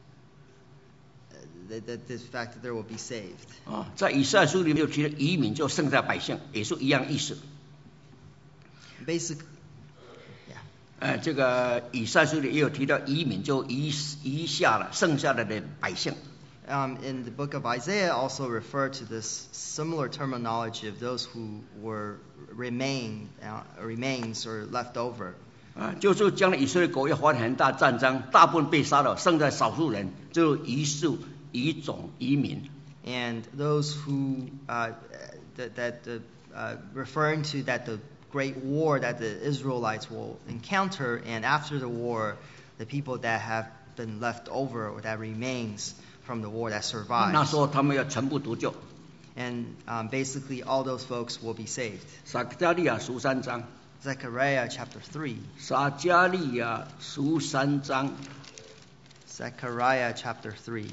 the, the, the fact that there will be saved. 啊，在以赛亚书里面有提到移民就剩下百姓，也是一样意思。 Basic, yeah. 呃，这个以赛亚书里也有提到移民就移移下了剩下的的百姓。 Um, in the book of Isaiah also refer to this similar terminology of those who were remain, uh, remains or left over. 啊，就是将来以色列国要发生很大战争，大部分被杀了，剩下少数人，就遗数、遗种、移民。 And those who uh, that, that uh, uh, referring to that the great war that the Israelites will encounter, and after the war, the people that have been left over or that remains from the war that survives. 那时候他们要全部得救。 And um, basically all those folks will be saved. 撒迦利亚书三章。 Zechariah chapter three. 撒迦利亚书三章。 Zechariah chapter three.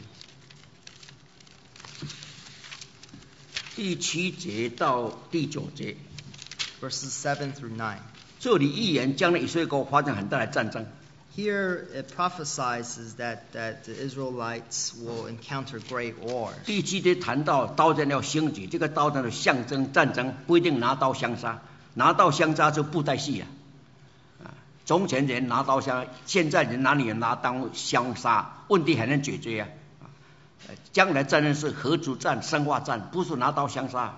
第七节到第九节。 Verses seven through nine. 这里预言将来以色列国发生很大的战争。 Here it prophesies that, that the Israelites will encounter great wars. 第七节谈到刀剑要兴起，这个刀剑的象征战争，不一定拿刀相杀，拿刀相杀就布袋戏了。啊，从前人拿刀相，现在人哪里有拿刀相杀？问题还能解决啊！将来战争是核主战、生化战，不是拿刀相杀。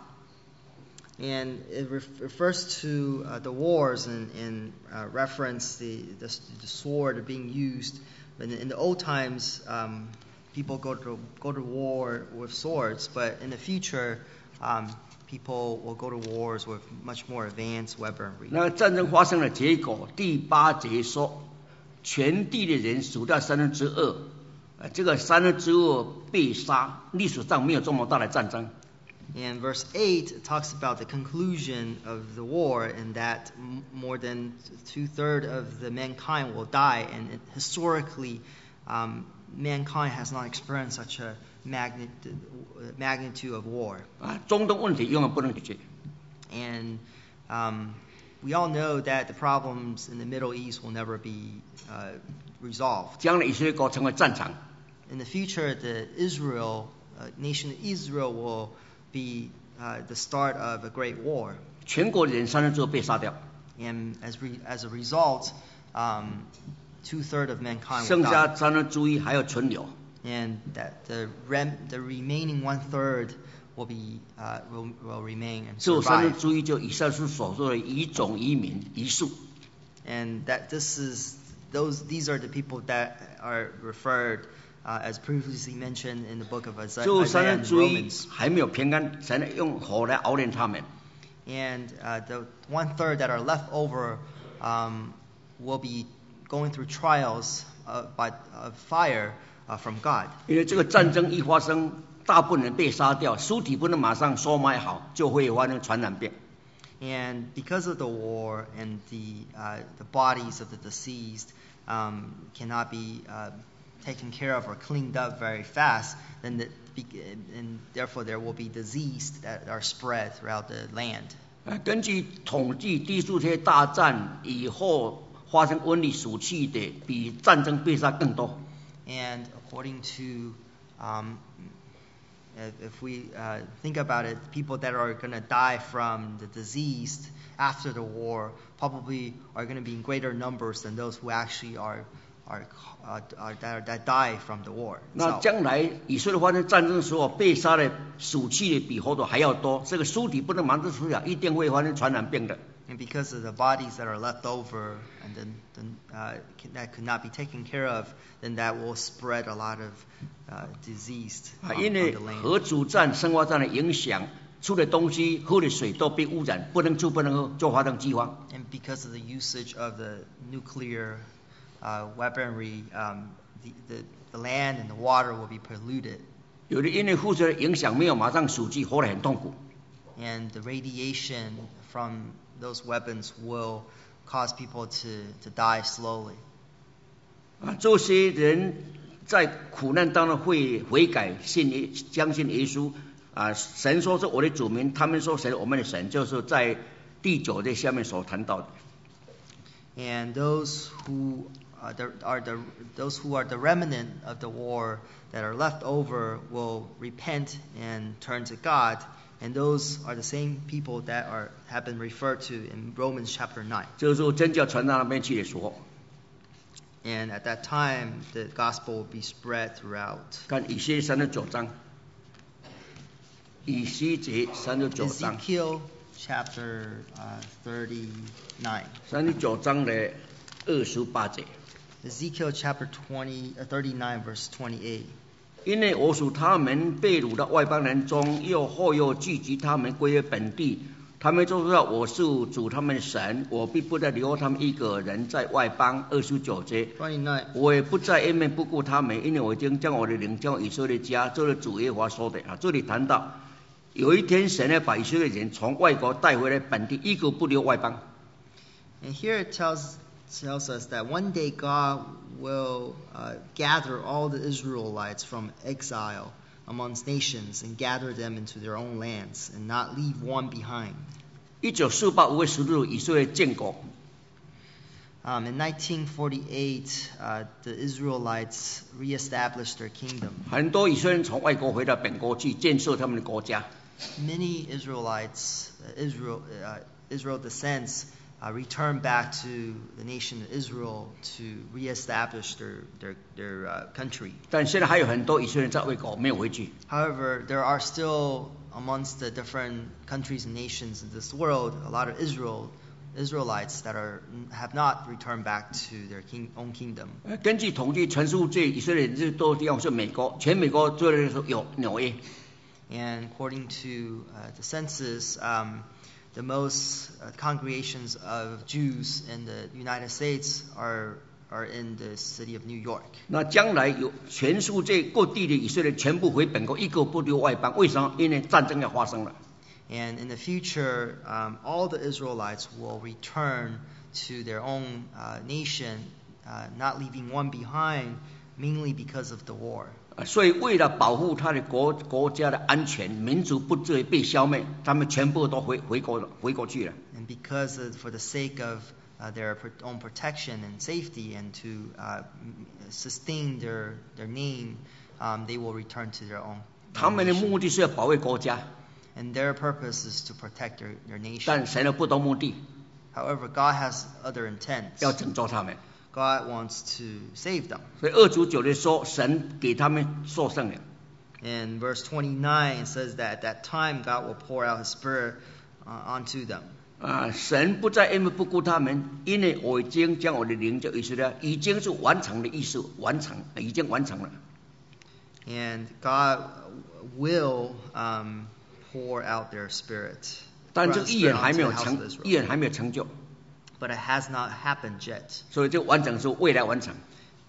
And it refers to uh, the wars and, and uh, reference the, the the sword being used. In the, in the old times, um, people go to go to war with swords, but in the future, um, people will go to wars with much more advanced weaponry. 那战争发生的结果，第八节说，全地的人数到三分之二，呃，这个三分之二被杀，历史上没有这么大的战争。 And verse eight talks about the conclusion of the war, and that m- more than two-thirds of the mankind will die. And it, historically, um, mankind has not experienced such a magnitude, magnitude of war. 啊，中东问题永远不能解决。 And um, we all know that the problems in the Middle East will never be uh, resolved. 将来以色列国成为战场。 In the future, the Israel, uh, nation of Israel will be uh, the start of a great war. 全国人三分之二被杀掉。 And as re, as a result, um, two-thirds of mankind 剩 will 下 die. 三分之一还要存留。 And that the rem, the remaining one-third will be uh, will, will remain and 这三分 survive. 之一就以赛亚书所说的遗种、移民、遗数。 And that this is those these are the people that are referred uh, as previously mentioned in the book of Isaiah 这三 Isaiah 分 and 之一 Romans. 还没有平安，神用火来熬炼他们。 And uh, the one-third that are left over um, will be going through trials uh, by of fire uh, from God. 因为这个战争一发生，大部分人被杀掉，尸体不能马上收埋好，就会发生传染病。 And because of the war and the uh, the bodies of the deceased um, cannot be uh, taken care of or cleaned up very fast, then the, and therefore there will be disease that are spread throughout the land. 呃，根据统计，第四次大战以后发生瘟疫死去的比战争被杀更多。 And according to um, if we uh, think about it, people that are going to die from the disease after the war probably are going to be in greater numbers than those who actually are are, uh, are, that, are that die from the war. 那将来以色列发生战争的时候，被杀的死去的比后头还要多。这个尸体不能盲目处理，一定会发生传染病的。 And because of the bodies that are left over and then, then uh, that could not be taken care of, then that will spread a lot of uh, disease on, 啊，因 on 为 the land. 核主战、生化战的影响，出的东西、喝的水都被污染，不能吃、不能喝，就发生饥荒。 And because of the usage of the nuclear uh, weaponry, um, the, the, the land and the water will be polluted. 有的因为辐射的影响，没有马上死去，活得很痛苦。 And the radiation from those weapons will cause people to, to die slowly. 啊，这些人在苦难当中会悔改，信耶相信耶稣。啊，神说是我的主名，他们说神我们的神，就是在第九节下面所谈到的。 And those who uh, the, are the those who are the remnant of the war that are left over will repent and turn to God. And those are the same people that are have been referred to in Romans chapter nine. 就是说真教传到那边去的时候。 And at that time, the gospel will be spread throughout. 看以西结三十九章，以西结三十九章。 Ezekiel chapter uh, thirty-nine. 三十九章的二十八节。 Ezekiel chapter twenty, uh, thirty-nine, verse twenty-eight. 因为我属他们被掳的外邦人中，又后又聚集他们归回本地，他们就知道我是主他们的神，我必不再留他们一个人在外邦。二十九节， twenty-nine. 我也不再掩面不顾他们，因为我已经将我的灵将以色列家，这是主耶和华说的啊。这里谈到有一天神要把以色列人从外国带回来本地，一个不留外邦。 And here it tells tells us that one day God will uh, gather all the Israelites from exile amongst nations and gather them into their own lands and not leave one behind. 一九四八五月十日，以色列建国。 Um, in nineteen forty-eight, uh, the Israelites reestablished their kingdom. 很多以色列人从外国回到本国去建设他们的国家。 Many Israelites, uh, Israel, uh, Israel descents, uh, returned back to the nation of Israel to reestablish their their their uh, country. 但现在还有很多以色列人在外国没有回去。 However, there are still amongst the different countries and nations in this world a lot of Israel Israelites that are have not returned back to their king, own kingdom. 根据统计，全世界以色列人最多的地方是美国，全美国最多的时候有纽约。 And according to uh, the census, um, the most uh, congregations of Jews in the United States are are in the city of New York. 那将来有全世界各地的以色列人全部回本国，一个不留外邦。为什么？因为战争要发生了。 And in the future, um, all the Israelites will return to their own uh, nation, uh, not leaving one behind, mainly because of the war. 所以为了保护他的国国家的安全，民族不至于被消灭，他们全部都回回国了，回国去了。 And because of, for the sake of uh, their own protection and safety, and to uh, sustain their their name, um, they will return to their own. 他们的目的是要保卫国家。 And their purpose is to protect their, their nation. 但神有不同目的， However, God has other intents. 要拯救他们。 God wants to save them. 所以二主九节说，神给他们受圣灵。 In verse twenty-nine, it says that at that time God will pour out His Spirit uh, onto them. 啊，神不再因为不顾他们，因为我已经将我的灵就以色列，已经是完成的意思，完成，已经完成了。 And God will um, pour out their Spirit. 但这 Pour out 预言 Spirit 还没 onto 有 the house 成 of，Israel. 预言还没有成就， But it has not happened yet. 所以这完整是未来完成。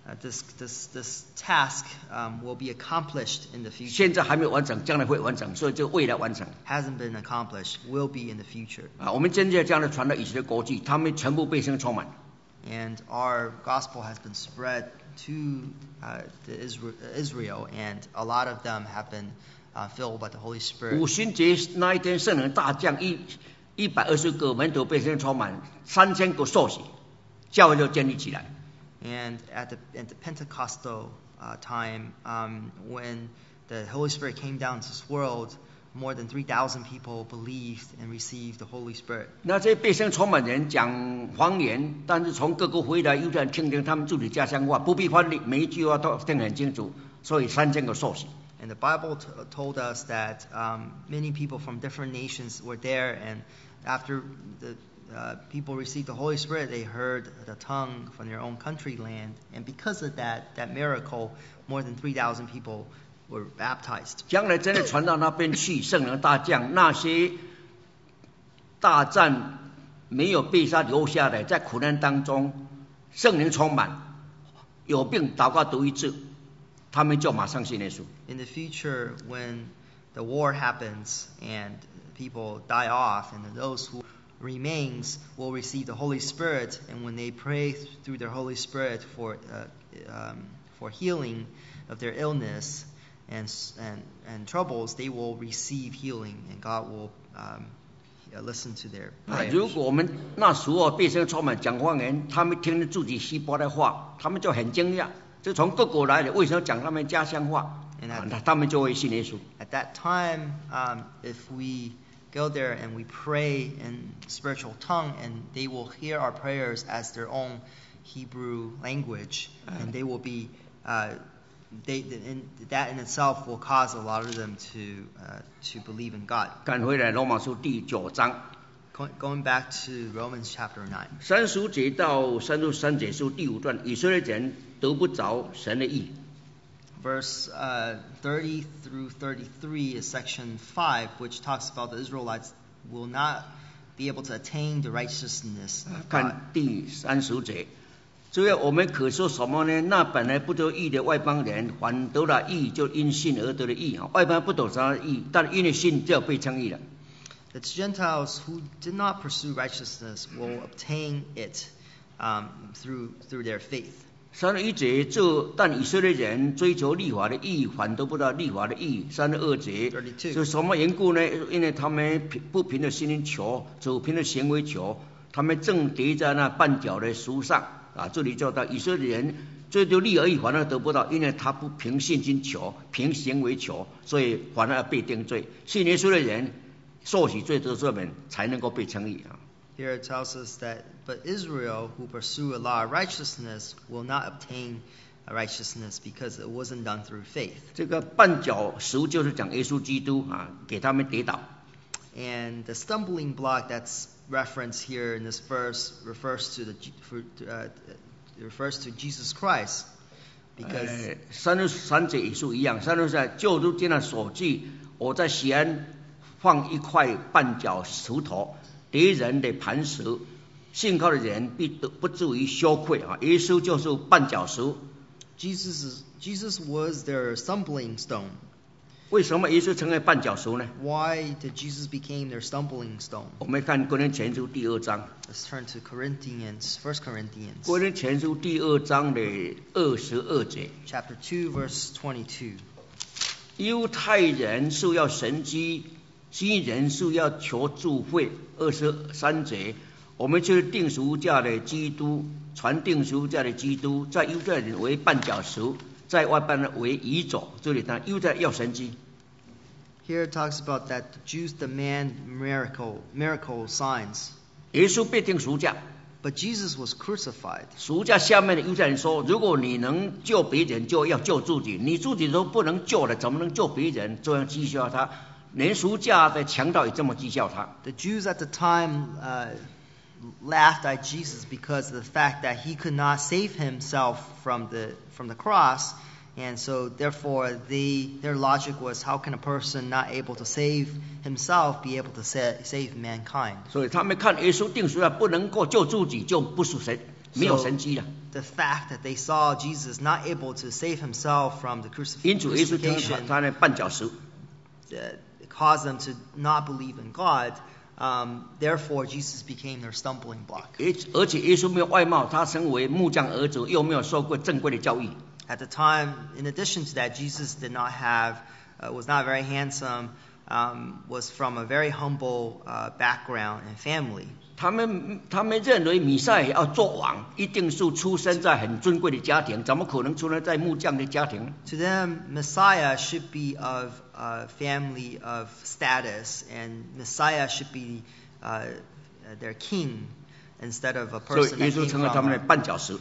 Uh, this this this task um, will be accomplished in the future. 现在还没有完成，将来会完成，所以就未来完成。 Hasn't been accomplished, will be in the future. 啊，我们现在将来传到以色列国际，他们全部被圣充满。 And our gospel has been spread to uh, the Israel, Israel, and a lot of them have been uh, filled by the Holy Spirit. 五旬节那一天，圣灵大降，一一百二十个门徒被圣充满，三千个受洗，教会就建立起来。 And at the at the Pentecostal uh, time, um, when the Holy Spirit came down to this world, more than three thousand people believed and received the Holy Spirit. 那这些被圣充满人讲方言，但是从各国回来，犹太人听听他们自己家乡话，不必翻译，每一句话都听很清楚，所以三千个受洗。 And the Bible t- told us that um, many people from different nations were there, and after the uh, people received the Holy Spirit, they heard the tongue from their own country land, and because of that, that miracle, more than three thousand people were baptized. 将来真的传到那边去，圣灵大降，那些大战没有被杀留下来，在苦难当中，圣灵充满，有病祷告读一次，他们就马上信耶稣。 In the future, when the war happens and people die off, and those who remains will receive the Holy Spirit, and when they pray through their Holy Spirit for uh, um, for healing of their illness and and and troubles, they will receive healing, and God will um, listen to their 啊， prayers. 如果我们那时候被圣充满讲方言，他们听着自己希伯来话，他们就很惊讶，就从各国来的，为什么讲他们家乡话？ And 啊 at, 那他们就会信耶稣。 at that time, um, if we go there and we pray in spiritual tongue, and they will hear our prayers as their own Hebrew language, and they will be, uh, they, and that in itself will cause a lot of them to uh, to believe in God. 看回来罗马书第九章 Go- Going back to Romans chapter nine, 三十节到三十三节书第五段，以色列人得不着神的义。 verse uh, thirty through thirty-three is section five, which talks about the Israelites will not be able to attain the righteousness of God. 看第三十节，这样我们可说什么呢？那本来不得义的外邦人，反得了义，就因信而得了义。外邦不得啥义，但因为信就被称义了。 The Gentiles who did not pursue righteousness will obtain it um, through through their faith. 三十一节，这但以色列人追求律法的义，反得不到律法的义。三十二节， thirty-two. 是什么缘故呢？因为他们不凭着心灵求，只凭着行为求，他们正跌在那绊脚的树上啊！这里叫到以色列人追求律而义，反而得不到，因为他不凭信心求，凭行为求，所以反而被定罪。信耶稣的人受洗罪得赦免，才能够被称义啊！ Here it tells us that, but Israel, who pursue a law of righteousness, will not obtain a righteousness because it wasn't done through faith. 这个绊脚石就是讲耶稣基督啊，给他们跌倒。 And the stumbling block that's referenced here in this verse refers to the for, uh, refers to Jesus Christ, because 呃，三十三节也是一样，三十三就如今的所记，我在西安放一块绊脚石头，敌人的磐石，信靠的人必得不至于羞愧啊！耶稣就是绊脚石。 Jesus is, Jesus was their stumbling stone. 为什么耶稣成为绊脚石呢？ Why did Jesus become their stumbling stone? 我们看哥林前书第二章， Let's turn to Corinthians, First Corinthians, 哥林前书第二章的二十二节， chapter two, verse twenty-two. 犹太人是要神迹，新人是要求助会。二十三节，我们就是定十字架的基督，传定十字架的基督，在犹太人为绊脚石，在外邦人为遗走。这里呢，犹太要神迹。 Here it talks about that the Jews demand miracle, miracle signs. 耶稣被定十字架， But Jesus was crucified. 十字架下面的犹太人说：如果你能救别人，就要救自己。你自己都不能救了，怎么能救别人？这样讥笑他，连十字架的强盗也这么讥笑他。 The Jews at the time uh, laughed at Jesus because of the fact that he could not save himself from the from the cross, and so therefore they their logic was, how can a person not able to save himself be able to sa- save mankind? 所以他们看耶稣定十字架不能够救自己，就不属神，没有神迹了。 the fact that they saw Jesus not able to save himself from the 因此，耶稣称 crucifixion 他的绊脚石。 that caused them to not believe in God. Um, therefore, Jesus became their stumbling block. 而且耶稣没有外貌，他身为木匠儿子，又没有受过正规的教育。 At the time, in addition to that, Jesus did not have, uh, was not very handsome, um, was from a very humble uh, background and family. 他们他们认为弥赛亚要做王，一定是出生在很尊贵的家庭，怎么可能出生在木匠的家庭？ To them, Messiah should be of a family of status, and Messiah should be uh, their king instead of a 所以 person 耶 that 稣 came 成了他们的 from 绊脚石。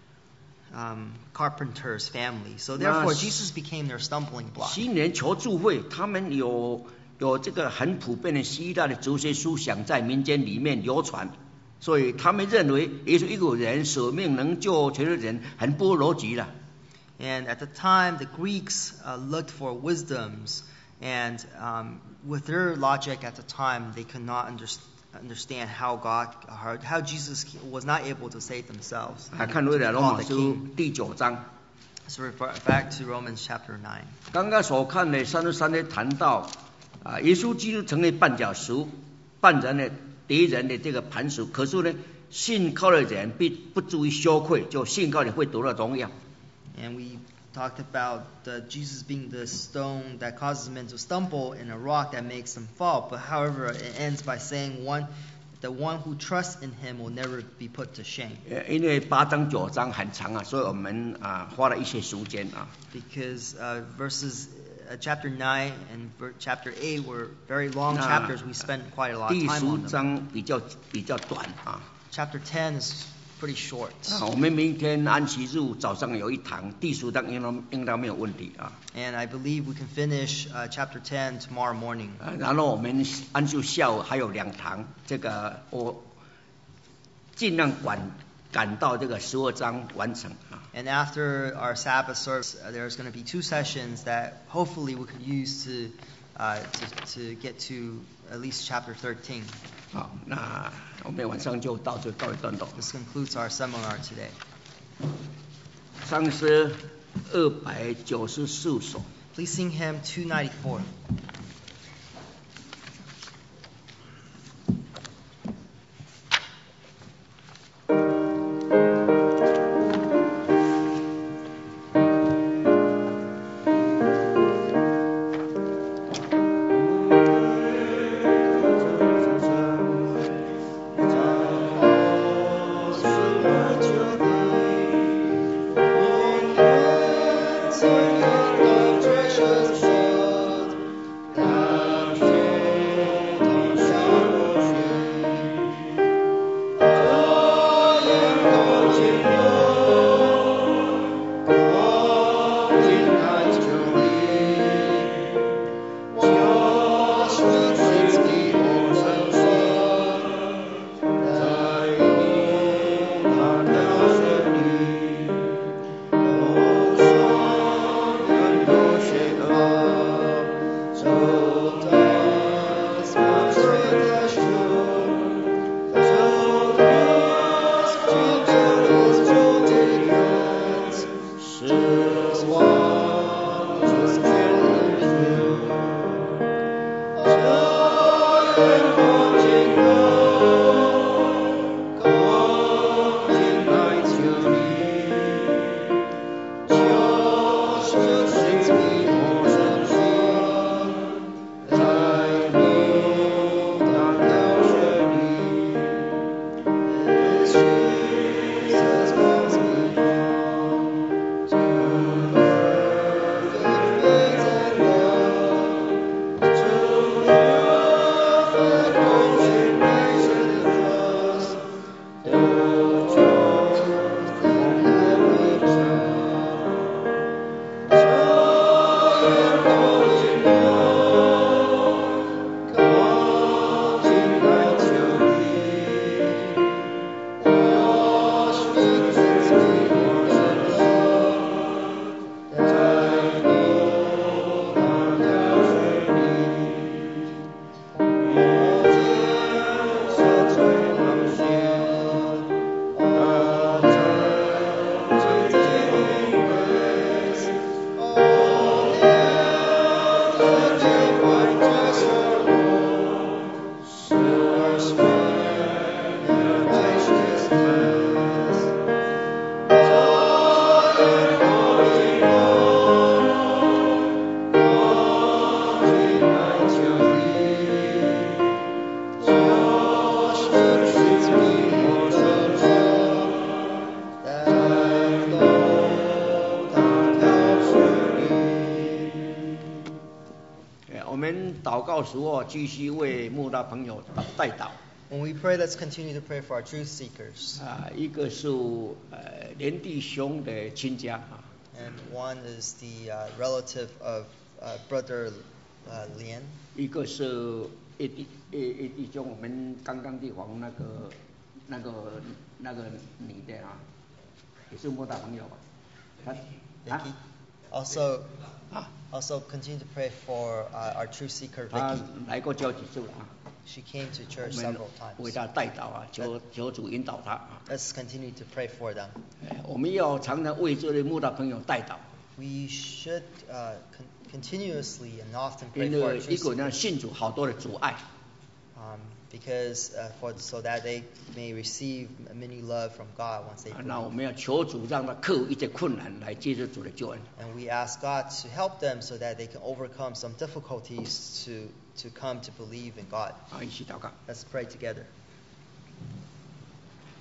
a um, carpenter's family. So therefore, Jesus became their stumbling block. 新年求助会，他们有有这个很普遍的希腊的哲学思想在民间里面流传，所以他们认为耶稣一个人舍命能救全世人，很不合逻辑了。 And at the time, the Greeks uh, looked for wisdoms, and um, with their logic at the time, they could not understand. understand how God, how, how Jesus was not able to save themselves. 来看回来罗马书第九章。 So refer back to Romans chapter nine. 刚刚所看的三十三节谈到啊，耶稣基督成为绊脚石，绊人的敌人的这个磐石。可是呢，信靠的人必不至于羞愧，就信靠的会得到荣耀。 And we talked about the Jesus being the stone that causes men to stumble and a rock that makes them fall. But however, it ends by saying one, the one who trusts in him will never be put to shame. 呃，因为八章九章很长啊，所以我们啊花了一些时间啊。 Because uh, verses uh, chapter nine and ver- chapter eight were very long 那 chapters. We spent quite a lot of 第 time 十 on them. 章比较比较短啊。 Chapter ten is pretty short. 啊，我们明天安息日早上有一堂，第十章应当应当没有问题啊。 And I believe we can finish uh, chapter ten tomorrow morning. 啊，然后我们安息下午还有两堂，这个我尽量赶赶到这个十二章完成啊。 And after our Sabbath service, uh, there's going to be two sessions that hopefully we could use to, uh, to to get to at least chapter thirteen. 好，那我们晚上就到这告一段落。 This concludes our seminar today. 上诗二百九十四首。 Please sing hymn two ninety-four. 我们祷告时候继续为慕道朋友代祷。 When we pray, let's continue to pray for our truth seekers. 啊，一个是呃连弟兄的亲家啊。 And one is the uh, relative of uh, brother uh, Lian. 一个是一弟一一弟兄，我们刚刚地方那个那个那个女的啊，也是慕道朋友吧？他啊 Also, 啊 also continue to pray for uh, our truth seeker 他 Vicky. 来过教几次了啊。 She came to 我 church 们 several 为 times. 他代祷啊，求求主引导他啊。 Let's continue to pray for them. 哎我们要常常为这类慕道朋友代祷， We should uh, con- continuously and often pray 因 for our 为 truth 一个人 seekers. 信主好多的阻碍。 Um, because uh, for so that they may receive many love from God once they 啊 believe. 那我们要求主让他克服一切困难，来接受主的救恩。 And we ask God to help them so that they can overcome some difficulties to, to come to believe in God. 啊，一起祷告。 Let's pray together.